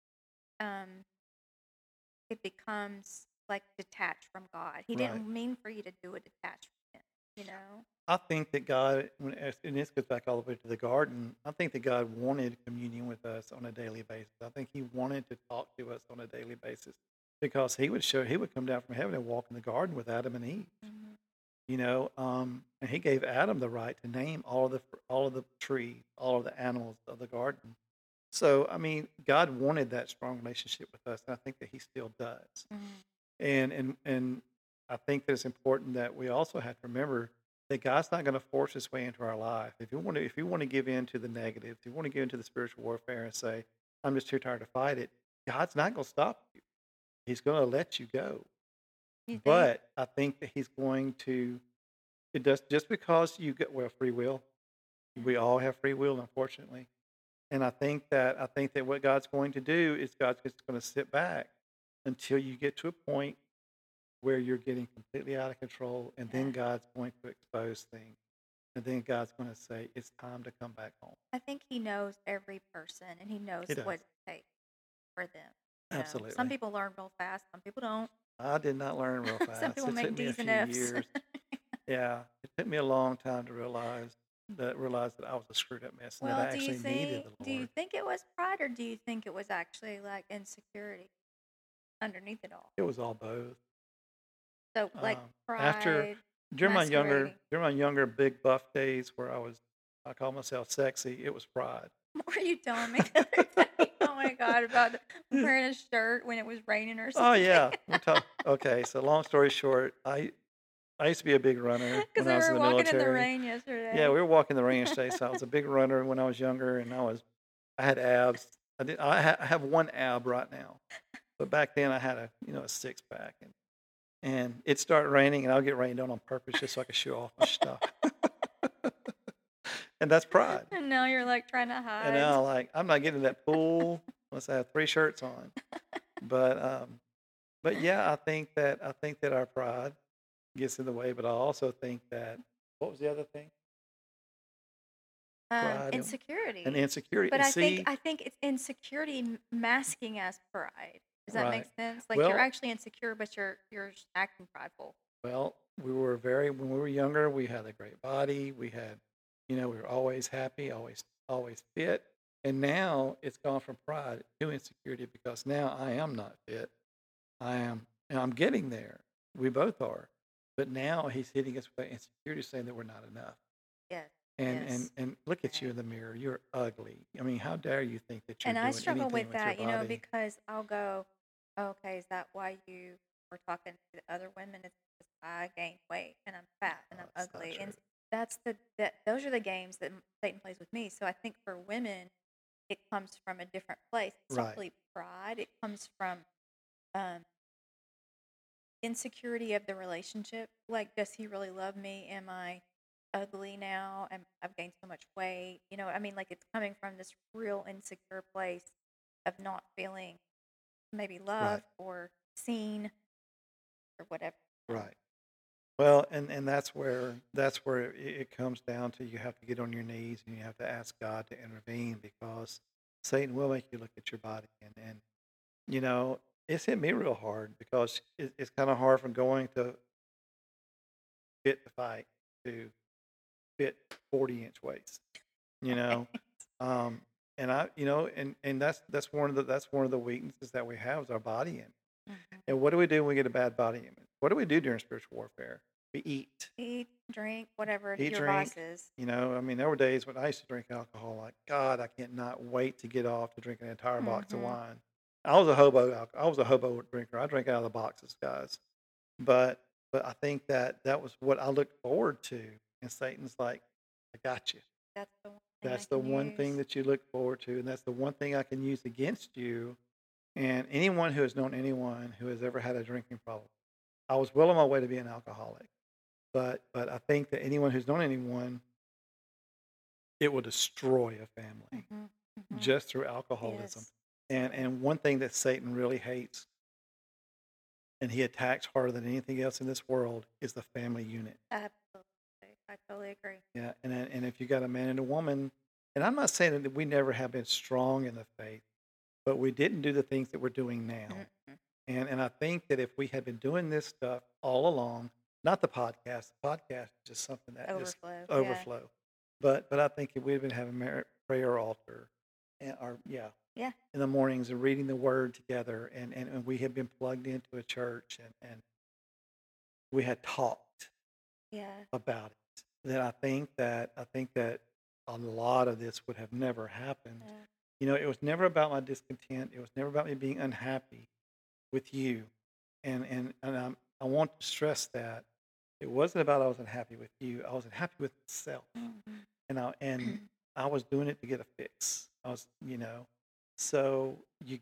um it becomes like detached from God. He right? didn't mean for you to do it detached from him, you know? I think that God, and this goes back all the way to the garden. I think that God wanted communion with us on a daily basis. I think He wanted to talk to us on a daily basis because He would come down from heaven and walk in the garden with Adam and Eve. Mhm. And He gave Adam the right to name all of the trees, all of the animals of the garden. So, I mean, God wanted that strong relationship with us, and I think that He still does. Mhm. And I think that it's important that we also have to remember that God's not going to force His way into our life. If you want to give in to the negative, if you want to give into the spiritual warfare and say, "I'm just too tired to fight it," God's not going to stop you. He's going to let you go. You think? But I think that He's going to. It does just because you get free will. We all have free will, unfortunately. And I think that what God's going to do is God's just going to sit back until you get to a point where you're getting completely out of control, and Yeah. then God's going to expose things. And then God's going to say, it's time to come back home. I think he knows every person and he knows He does. what it takes for them. Some Absolutely. people learn real fast, some people don't. I did not learn real Some fast. people It make took me a D's and few F's. years. Yeah, it took me a long time to realize that I was a screwed up mess and that Well, I actually needed the do you Lord. think it was pride or do you think it was actually like insecurity underneath it all? It was all both. So like After pride during masquerading. my younger big buff days where I call myself sexy, it was pride. What were you telling me the other day? Oh my God, about wearing a shirt when it was raining or Oh something. yeah, okay. So long story short, I used to be a big runner Because when I we was in were the walking in the military. rain Yeah, yesterday. we were walking the range today, so I was a big runner when I was younger, and I had abs. I have one ab right now, but back then I had a six pack, and it started raining, and I'll get rained on purpose just so I could show off my stuff. And that's pride. And now you're like trying to And hide. now, like, I'm not getting in that pool unless I have 3 shirts on. But yeah, I think that our pride gets in the way, but I also think that what was the other thing? Pride and Insecurity. insecurity. But And I think it's insecurity masking as pride. Does that make right. sense? Like you're Well, actually insecure, but you're acting prideful. well, when we were younger, we had a great body. We were always happy, always fit. And now it's gone from pride to insecurity because now I am not fit. And I'm getting there. We both are. But now he's hitting us with that insecurity, saying that we're not enough. Yes. And Yes. look at you Right. in the mirror. You're ugly. I mean, how dare you think that you're And I doing struggle anything with with your that, you know, body? because I'll go, okay, is that why you were talking to the other women? It's because I gained weight and I'm fat and Oh, I'm it's not ugly. And true. those are the games that Satan plays with me. So I think for women, it comes from a different place. It's not Right. really pride. It comes from um, insecurity of the relationship. Like, does he really love me? Am I ugly now? I've gained so much weight. You know, I mean, like it's coming from this real insecure place of not feeling maybe Right. loved or seen or whatever. Right. Well, and that's where it comes down to you have to get on your knees and you have to ask God to intervene because Satan will make you look at your body and you know it's hit me real hard because it's kind of hard from going to fit to fight to fit 40-inch waist, you know. Um, and that's one of the weaknesses that we have is our body image. Mhm. And what do we do when we get a bad body image? What do we do during spiritual warfare? We eat, Eat, drink, whatever eat, your drink. vices. You know, I mean, there were days when I used to drink alcohol. Like, God, I cannot wait to get off to drink an entire box of Mm-hmm. wine. I was a hobo. I was a hobo drinker. I drank out of the boxes, guys. But I think that that was what I looked forward to. And Satan's like, I got you. That's the one thing I That's the can one thing use. that you look forward to, and that's the one thing I can use against you. And anyone who has known anyone who has ever had a drinking problem, I was well on my way to being an alcoholic. But I think that anyone who's known anyone, it will destroy a family Mm-hmm. Mm-hmm. just through alcoholism. Yes. And one thing that Satan really hates, and he attacks harder than anything else in this world, is the family unit. Absolutely. I totally agree. Yeah, and if you got a man and a woman, and I'm not saying that we never have been strong in the faith, but we didn't do the things that we're doing now. Mm-hmm. And I think that if we had been doing this stuff all along, not the podcast is just something that just Overflow. Yeah. overflow. But I think if we'd been having prayer altar, or Yeah. in the mornings and reading the word together, and we had been plugged into a church, and we had talked Yeah. about it, then I think that a lot of this would have never happened. Yeah. You know, it was never about my discontent. It was never about me being unhappy with you, and I want to stress that it wasn't about I was unhappy with you. I was unhappy with myself, Mm-hmm. and I was doing it to get a fix. I was, so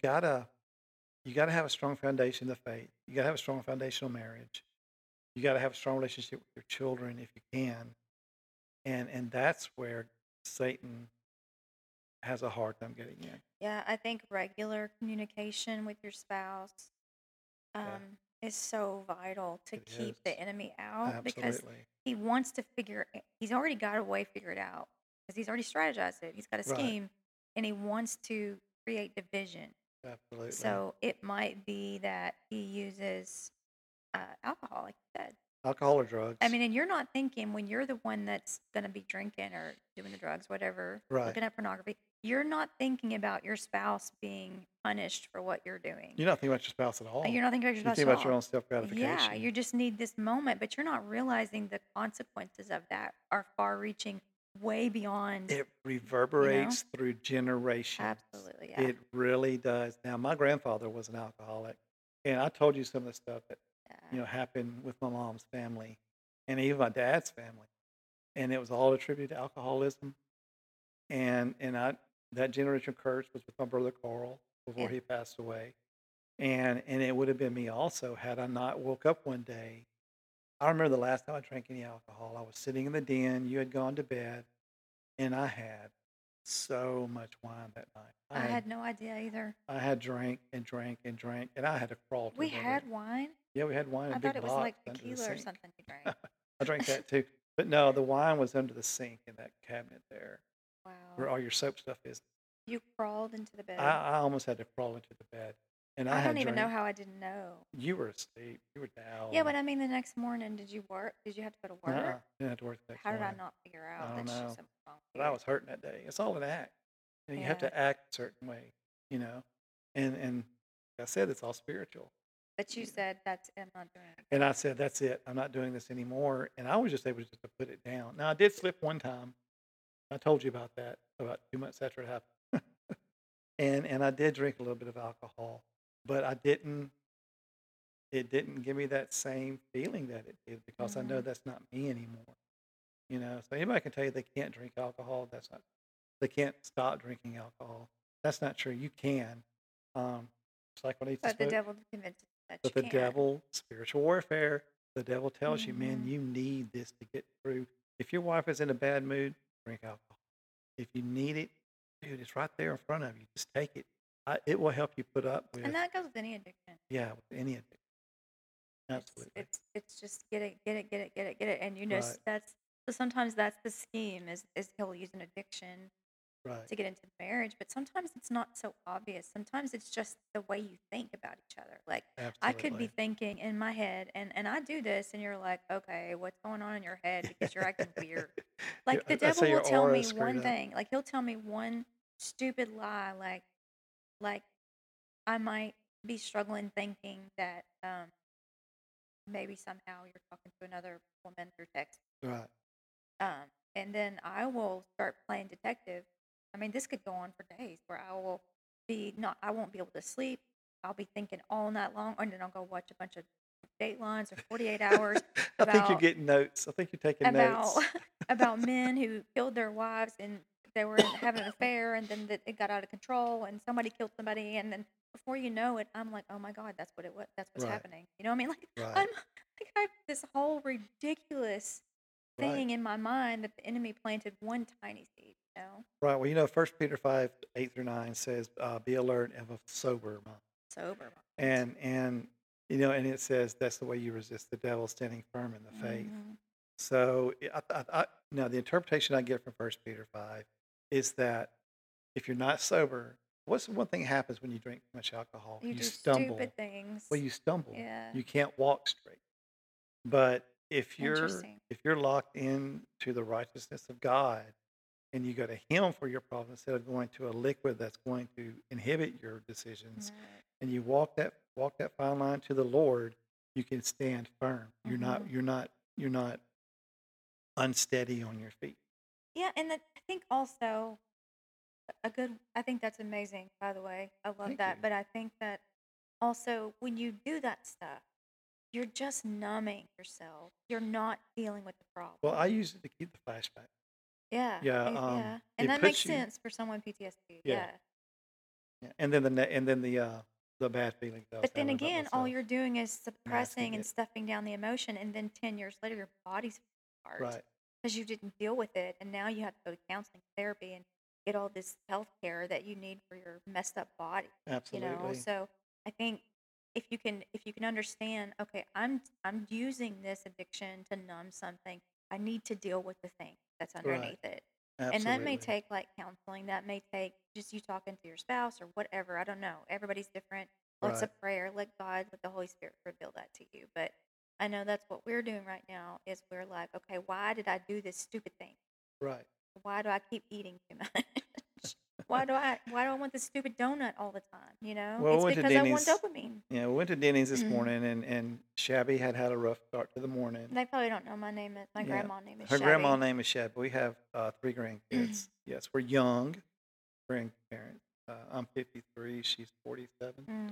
you gotta have a strong foundation of faith. You gotta have a strong foundational marriage. You gotta have a strong relationship with your children if you can, and that's where Satan has a hard time getting in. Yeah, I think regular communication with your spouse Yeah, is so vital to it keep is. the enemy out because Absolutely. he wants to he's already got a way figured out because he's already strategized it. He's got a Right. scheme and he wants to create division. Absolutely. So it might be that he uses alcohol, like you said. Alcohol or drugs. I mean, and you're not thinking when you're the one that's going to be drinking or doing the drugs, whatever, Right. looking at pornography, you're not thinking about your spouse being punished for what you're doing. You're not thinking about your spouse at all. You're not thinking about your You spouse think at about your all. own self Yeah, gratification. you just need this moment, but you're not realizing the consequences of that are far reaching, way beyond, It reverberates through generations. absolutely, yeah. It really does. Now, my grandfather was an alcoholic, and I told you some of the stuff that Yeah. happened with my mom's family, and even my dad's family, and it was all attributed to alcoholism. And that generation curse was with my brother Carl before Yeah. he passed away, and it would have been me also had I not woke up one day. I remember the last time I drank any alcohol. I was sitting in the den. You had gone to bed, and I had so much wine that night. I had no idea either. I had drank and drank and drank, and I had to crawl to We another. had wine. Yeah, we had wine in I a thought big it was box like under the tequila or sink. something you drank. I drank that too, but no, the wine was under the sink in that cabinet there, where Wow. all your soap stuff is. You crawled into the bed. I almost had to crawl into the bed, and I I had don't even know drank. how I didn't know. You were asleep. You were down. Yeah, but I mean, the next morning, did you work? Did you have to go to work? Didn't have to work the next How did I morning. not figure I out don't that know. something wrong But with I you? was hurting that day. It's all an act. You have Yeah, to act a certain way, and like I said, it's all spiritual. but you said that's it. I'm not doing it And again. I said, that's it. I'm not doing this anymore. And I was just able just to put it down. Now I did slip one time. I told you about that about 2 months after it happened. And I did drink a little bit of alcohol, but it didn't give me that same feeling that it did because I know Mhm. that's not me anymore. So anybody can tell you they can't drink alcohol. They can't stop drinking alcohol. That's not true. You can. It's like what I used to But the spoke. devil convinced you that But you the can't. devil, spiritual warfare, the devil tells you, man, Mhm. you need this to get through. If your wife is in a bad mood, drink alcohol. If you need it, dude, it's right there in front of you. Just take it. It will help you put up And with, that goes with any addiction. with any addiction. Absolutely. It's just get it, get it, get it, get it, get it, and you know Right. that's so sometimes that's the scheme is he'll use an addiction Right. to get into marriage, but sometimes it's not so obvious. Sometimes it's just the way you think about each other. Like I could be Absolutely. thinking in my head, and I do this, and you're like, okay, what's going on in your head because you're acting weird. Like the I'd devil say will your tell aura me is screwed one up. thing, like he'll tell me one stupid lie, like I might be struggling thinking that maybe somehow you're talking to another woman through text. Right. And then I will start playing detective. I mean, this could go on for days where I won't be able to sleep. I'll be thinking all night long, and then I'll go watch a bunch of Datelines or 48 Hours I think you're about getting notes. I think you're taking about notes. about men who killed their wives and they were having an affair, and then it got out of control, and somebody killed somebody, and then before you know it, I'm like, oh my god, that's what it was. That's what's Right. happening. You know what I mean? Like Right. I have this whole ridiculous Right. thing in my mind that the enemy planted one tiny seed. You know, Right. Well, you know, 1 Peter 5:8 through 9 says, "Be alert and of a sober mind." sober mind. And you know, and it says that's the way you resist the devil, standing firm in the faith. Mhm. So now the interpretation I get from 1 Peter 5 is that if you're not sober, what's the one thing that happens when you drink too much alcohol? You You do stumble. stupid things. Well, you stumble. Yeah. You can't walk straight. But Interesting. if you're locked into the righteousness of God and you go to Him for your problem instead of going to a liquid that's going to inhibit your decisions, Right. and you walk that fine line to the Lord, you can stand firm. Mhm. You're not unsteady on your feet. Yeah, and I think also I think that's amazing, by the way. I love Thank that. you. But I think that also when you do that stuff, you're just numbing yourself. You're not dealing with the Well, I problem. use it to keep the flashback. Yeah. Yeah, Yeah. And it that makes puts you. sense for someone PTSD. Yeah, Yeah. yeah. And then the bad feelings I was But then having about again, all myself, you're doing is masking suppressing and it. stuffing down the emotion, and then 10 years later, your body's falling apart Right. because you didn't deal with it, and now you have to go to counseling, therapy, and get all this health care that you need for your messed up body. You know, Absolutely. so I think if you can understand, okay, I'm using this addiction to numb something. I need to deal with the thing that's Right. underneath it. And that may Absolutely. take like counseling, that may take just you talking to your spouse or whatever. I don't know. Everybody's different. Let's a Right. prayer. Let God, let the Holy Spirit reveal that to you. But I know that's what we're doing right now is we're like, okay, why did I do this stupid thing? Right. Why do I keep eating too much? Why do I want this stupid donut all the time? You know? Well, we It's went to because I want Denny's. dopamine. Yeah, we went to Denny's this morning, and Shabby had a rough start to the morning. They probably don't know my name. My Yeah, grandma name is her grandma Shabby. name is Shabby. We have 3 grandkids. Yes, we're young grandparents. I'm 53. She's 47, Mm.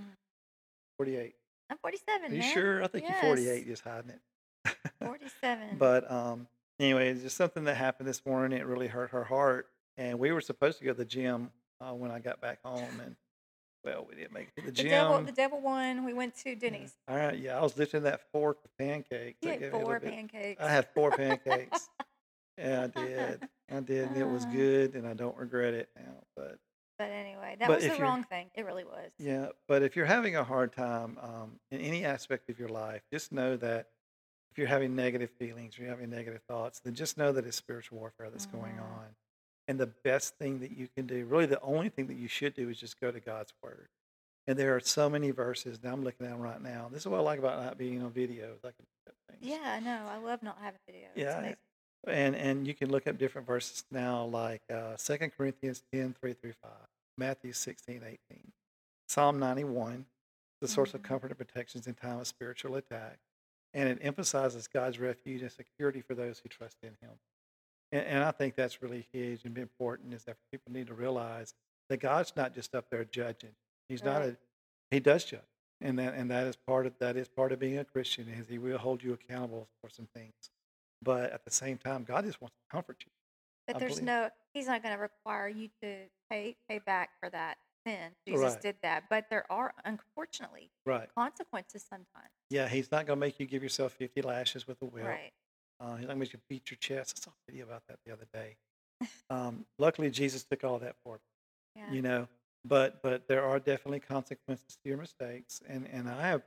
48. I'm Are 47, you man. sure? I think you're Yes. 48, just hiding it. 47. But anyway, it's just something that happened this morning. It really hurt her heart, and we were supposed to go to the gym when I got back home, and well, we didn't make it to the gym. The devil won. We went to Yeah. Denny's. All right. Yeah, I was lifting that fork of pancakes. You That ate gave me a little 4 bit. pancakes. I had 4 pancakes. Yeah, I did, and it was Uh, good, and I don't regret it now. but anyway, that But was the if you're wrong thing. It really was. yeah, but if you're having a hard time in any aspect of your life, just know that if you're having negative feelings, or you're having negative thoughts, then just know that it's spiritual warfare that's going Mhm. on. And the best thing that you can do, really the only thing that you should do, is just go to God's word. And there are so many verses. Now I'm looking at them right now. This is what I like about not being on videos. I can look at things. Yeah, I know. I love not having video. It's Yeah, amazing. and you can look up different verses now, like 2 Corinthians 10:3 through 5, Matthew 16:18, Psalm 91, the source of Mhm. comfort and protections in time of spiritual attack, and it emphasizes God's refuge and security for those who trust in Him. And I think that's really huge and important, is that people need to realize that God's not just up there judging. He's not Right. He does judge, and that is part of being a Christian, is He will hold you accountable for some things. But at the same time, God just wants to comfort you. But I there's believe. he's not going to require you to pay back for that sin. Jesus Right, did that. But there are, unfortunately, right. consequences sometimes. Yeah, He's not going to make you give yourself 50 lashes with a whip. Right. He's not going to make you beat your chest. I saw a video about that the other day. Luckily, Jesus took all that for me, Yeah. you know. But there are definitely consequences to your mistakes, and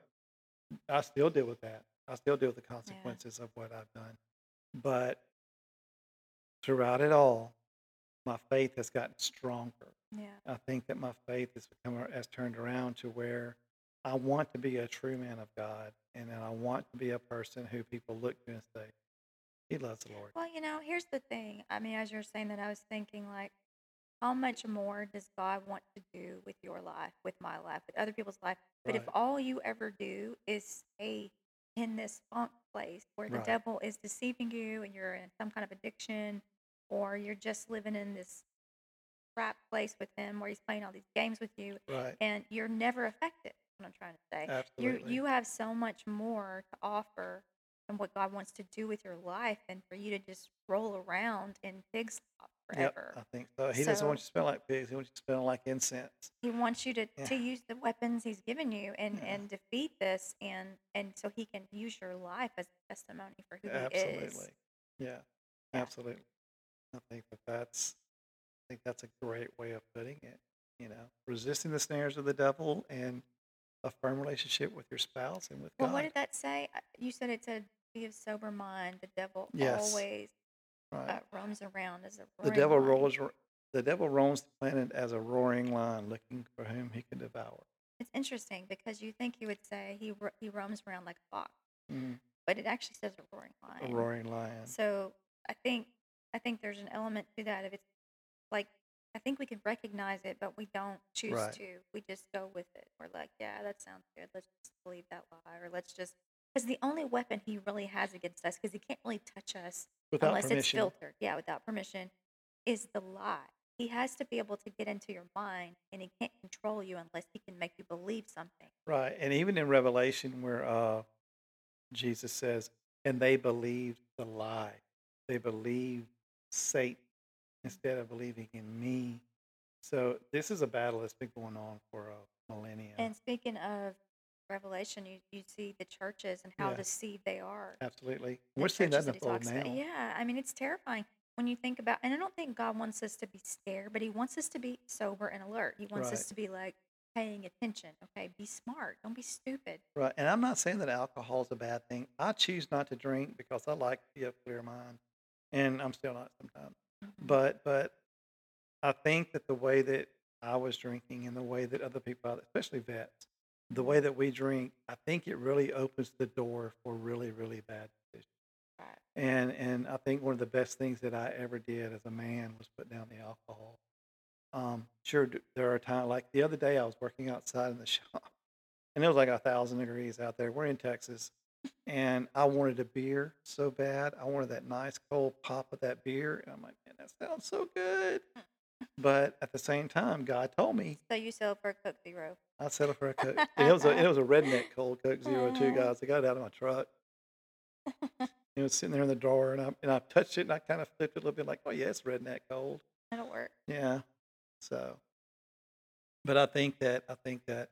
I still deal with that. I still deal with the Yeah. consequences of what I've done. But throughout it all, my faith has gotten stronger. Yeah. I think that my faith has turned around to where I want to be a true man of God, and I want to be a person who people look to and say, "He loves the Lord." Well, here's the thing. I mean, as you're saying that, I was thinking, like, how much more does God want to do with your life, with my life, with other people's life? But if Right, all you ever do is say in this funk place where the Right. devil is deceiving you and you're in some kind of addiction, or you're just living in this trap place with him where he's playing all these games with you Right. and you're never effective. What I'm trying to say. Absolutely. You have so much more to offer and what God wants to do with your life than for you to just roll around in pig slop Yep, forever. I think so. He doesn't want So you to smell like pigs. He wants you to smell like incense. he wants you Yeah. to use the weapons he's given you Yeah. and defeat this and so he can use your life as a testimony for who he is. Absolutely. Yeah. Yeah. Absolutely. I think that's a great way of putting it. Resisting the snares of the devil and a firm relationship with your spouse and with Well, what God. did that say? You said it said, be of sober mind. The devil Yes. always Right. roams around as a The roaring devil lion. roams the planet as a roaring lion, looking for whom he can devour. It's interesting because you think he would say he roams around like a fox, Mm, but it actually says a roaring a lion. roaring lion. So I think there's an element to that. If it's like I think we can recognize it, but we don't choose Right. to. We just go with it. We're like, yeah, that sounds good. Let's just believe that lie, or let's just because the only weapon he really has against us, because he can't really touch us Without unless it's permission. filtered. Yeah, without permission, is the lie. He has to be able to get into your mind, and he can't control you unless he can make you believe something. Right. And even in Revelation, where Jesus says, and they believed the lie. They believed Satan instead of believing in me. So this is a battle that's been going on for a millennia. And speaking of Revelation, you see the churches and how Yeah. deceived they are. Absolutely. The We're seeing that churches that he unfold talks about. now. Yeah, I mean, it's terrifying when you think about, and I don't think God wants us to be scared, but he wants us to be sober and alert. He wants us Right. to be like paying attention. Okay, be smart. Don't be stupid. Right. And I'm not saying that alcohol is a bad thing. I choose not to drink because I like to be of clear mind. And I'm still not sometimes. Mhm. But I think that the way that I was drinking and the way that other people, especially vets, the way that we drink, I think it really opens the door for really, really bad decisions. Right. And I think one of the best things that I ever did as a man was put down the alcohol. Sure, there are times like the other day I was working outside in the shop, and it was like 1,000 degrees out there. We're in Texas, and I wanted a beer so bad. I wanted that nice cold pop of that beer, and I'm like, man, that sounds so good. But at the same time, God told me So you sell for a Coke Zero. I settled for a Coke. And it was a redneck cold Coke Zero too, guys. I got it out of my truck. It was sitting there in the drawer, and I touched it, and I kind of flipped it a little bit, like, oh yeah, it's redneck cold. That'll work. Yeah. So, but I think that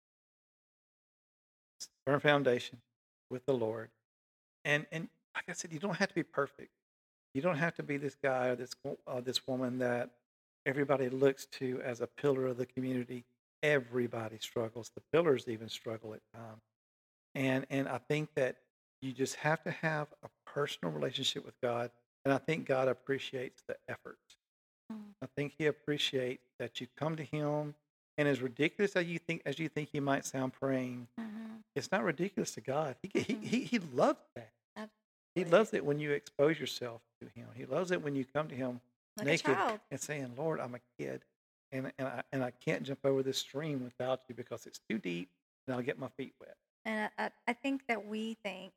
firm foundation with the Lord, and like I said, you don't have to be perfect. You don't have to be this guy or this woman that everybody looks to as a pillar of the community. Everybody struggles. The pillars even struggle at times. And I think that you just have to have a personal relationship with God, and I think God appreciates the effort. Mm. I think He appreciates that you come to Him, and as ridiculous as you think He might sound praying, Mhm. it's not ridiculous to God. He Mhm. he loves that. He Absolutely. loves it when you expose yourself to Him. He loves it when you come to Him Like a naked child. and saying, "Lord, I'm a kid, and I can't jump over this stream without you because it's too deep, and I'll get my feet wet." And I think that we think,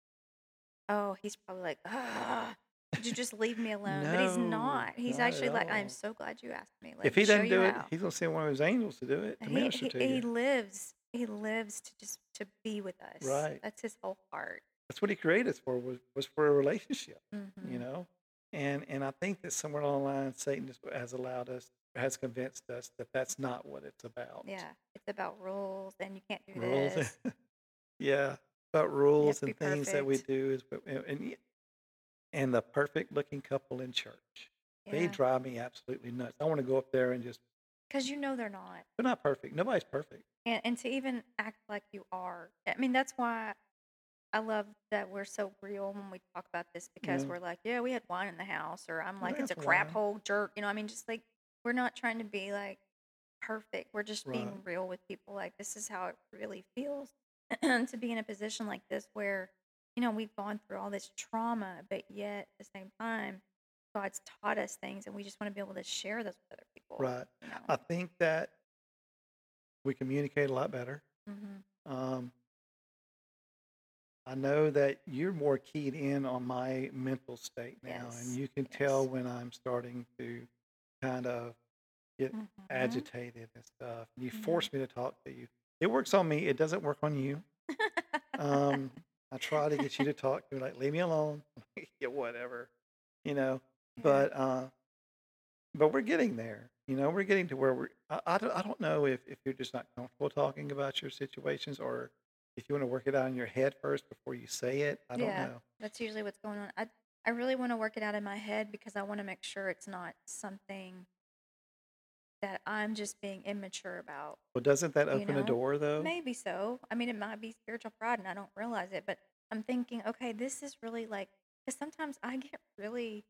oh, he's probably like, ah, could you just leave me alone? But he's No, not. He's not actually at like, I'm all. so glad you asked me. Let If me He show doesn't you do it, how. He's gonna send one of His angels to do it to He minister he, to he you. lives he lives to just to be with us. Right. That's his whole heart. That's what He created us for, was for a relationship. You Hmm. know, and I think that somewhere along the line, Satan just has convinced us that that's not what it's about. Yeah, it's about rules, and you can't do Rules, this. yeah, about You have rules to be and things that we perfect. do and the perfect looking couple in church. They Yeah, drive me absolutely nuts. I want to go up there and just because you know they're not. they're not perfect. Nobody's perfect. And to even act like you are. I mean, that's why I love that we're so real when we talk about this because Yeah, we're like, yeah, we had wine in the house, or I'm like, it's a that's crap wine. hole jerk. I mean, just like we're not trying to be like perfect. We're just Right. being real with people. Like, this is how it really feels to be in a position like this where, we've gone through all this trauma, but yet at the same time, God's taught us things and we just want to be able to share this with other people. Right. I think that we communicate a lot better. Hmm. Um, I know that you're more keyed in on my mental state now, and Yes. you can tell Yes. when I'm starting to kind of get Mm-hmm. agitated and stuff. You Yeah. force me to talk to you. It works on me. It doesn't work on you. I try to get you to talk to me, like, leave me alone. Yeah, whatever, you know. Yeah. But we're getting there. We're getting to where I don't know if you're just not comfortable talking about your situations, or if you want to work it out in your head first before you say it. I don't Yeah, know. that's usually what's going on. I really want to work it out in my head because I want to make sure it's not something that I'm just being immature about, Well, doesn't that you open a know? door though? Maybe so. I mean, it might be spiritual pride and I don't realize it, but I'm thinking, okay, this is really like, because sometimes I get really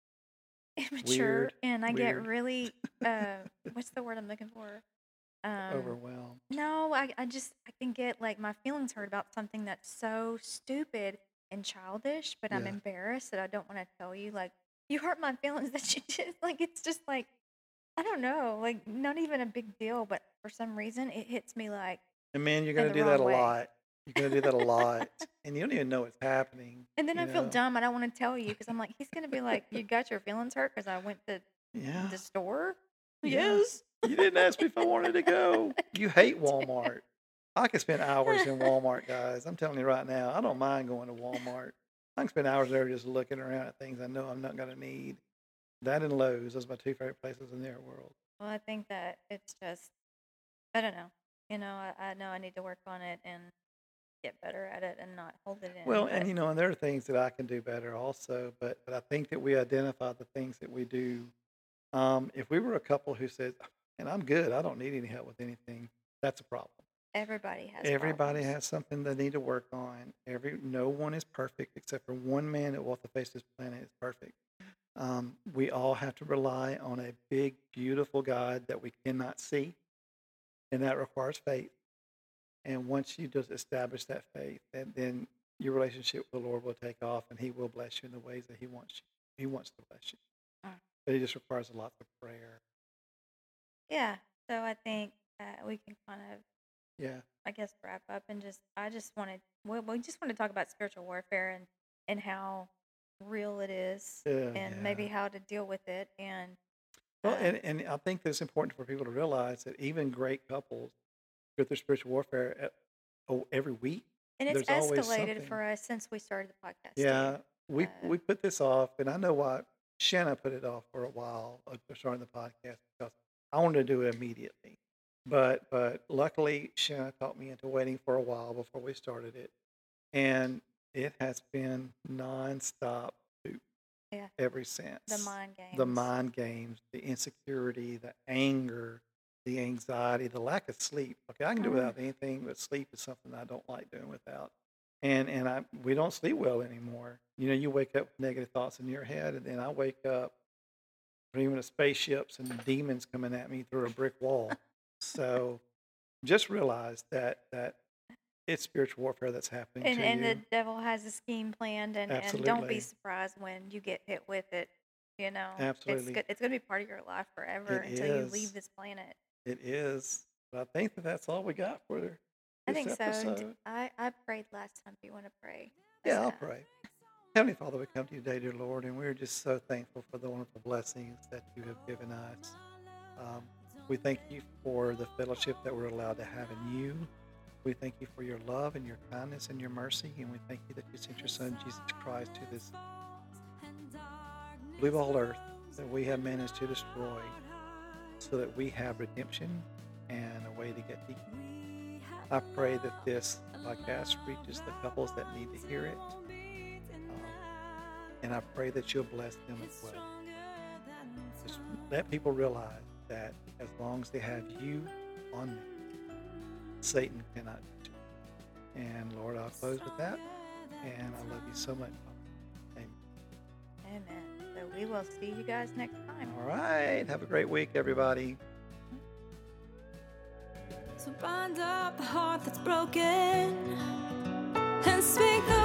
immature Weird, and I get weird, really, what's the word I'm looking for? overwhelmed. No, I can get like my feelings hurt about something that's so stupid and childish, but I'm Yeah. embarrassed that I don't want to tell you. Like, you hurt my feelings that you did. Like, it's just like, I don't know, like, not even a big deal, but for some reason it hits me like And man, you're in gonna the do that wrong a way. lot. You're gonna do that a lot, and you don't even know it's happening. And then You I feel know? dumb. I don't want to tell you because I'm like, he's going to be like, you got your feelings hurt because I went to Yeah. the store? Yeah. Yes. You didn't ask me if I wanted to go. You hate Walmart. I could spend hours in Walmart, guys. I'm telling you right now, I don't mind going to Walmart. I can spend hours there just looking around at things I know I'm not going to need. That and Lowe's. Those are my two favorite places in the world. Well, I think that it's just, I don't know. I know I need to work on it and get better at it and not hold it in. Well, But and and there are things that I can do better also, but I think that we identify the things that we do. If we were a couple who says, and I'm good, I don't need any help with anything, that's a problem. everybody has Everybody problems. has something they need to work on. No one is perfect except for one man that walked the face of this planet is perfect. We all have to rely on a big, beautiful God that we cannot see, and that requires faith. And once you just establish that faith, and then your relationship with the Lord will take off, and He will bless you in the ways that He wants you. He wants to bless you, Mm. but it just requires a lot of prayer. Yeah. So I think we can kind of, Yeah. I guess, wrap up and I just wanted, we just want to talk about spiritual warfare and how real it is and maybe Yeah. how to deal with it. And Well, uh, and I think that it's important for people to realize that even great couples go through spiritual warfare every week. and it's There's always escalated something. for us since we started the podcast too. Yeah, we Uh, we put this off, and I know why. Shanna put it off for a while, starting the podcast, because I wanted to do it immediately. But luckily, Shanna talked me into waiting for a while before we started it, and it has been nonstop poop yeah, ever the since. mind The games. mind games, the insecurity, the anger, the anxiety, the lack of sleep. Okay, I can do Mm. without anything, but sleep is something I don't like doing without. And we don't sleep well anymore. You wake up with negative thoughts in your head, and then I wake up dreaming of spaceships and demons coming at me through a brick wall. So just realize that it's spiritual warfare that's happening And to and the you. devil has a scheme planned, and don't be Absolutely, surprised when you get hit with it. It's absolutely, good. It's gonna be part of your life forever it until you leave is. this planet. It is. But I think that that's all we got for I this think so. episode. I prayed last time. Do you want to pray? Yeah, I'll pray. Heavenly Father, we come to you today, dear Lord, and we're just so thankful for the wonderful blessings that you have given us. Um, we thank you for the fellowship that we're allowed to have in you. We thank you for your love and your kindness and your mercy, and we thank you that you sent your Son, Jesus Christ, to this blue ball earth that we have managed to destroy so that we have redemption and a way to get to you. I pray that this podcast reaches the couples that need to hear it. And I pray that you'll bless them as well. Just let people realize that as long as they have you on them, Satan cannot touch you. And Lord, I'll close with that. And I love you so much. Amen. Amen. So we will see you guys next time. All right. Have a great week, everybody. So bind up the heart that's broken and speak the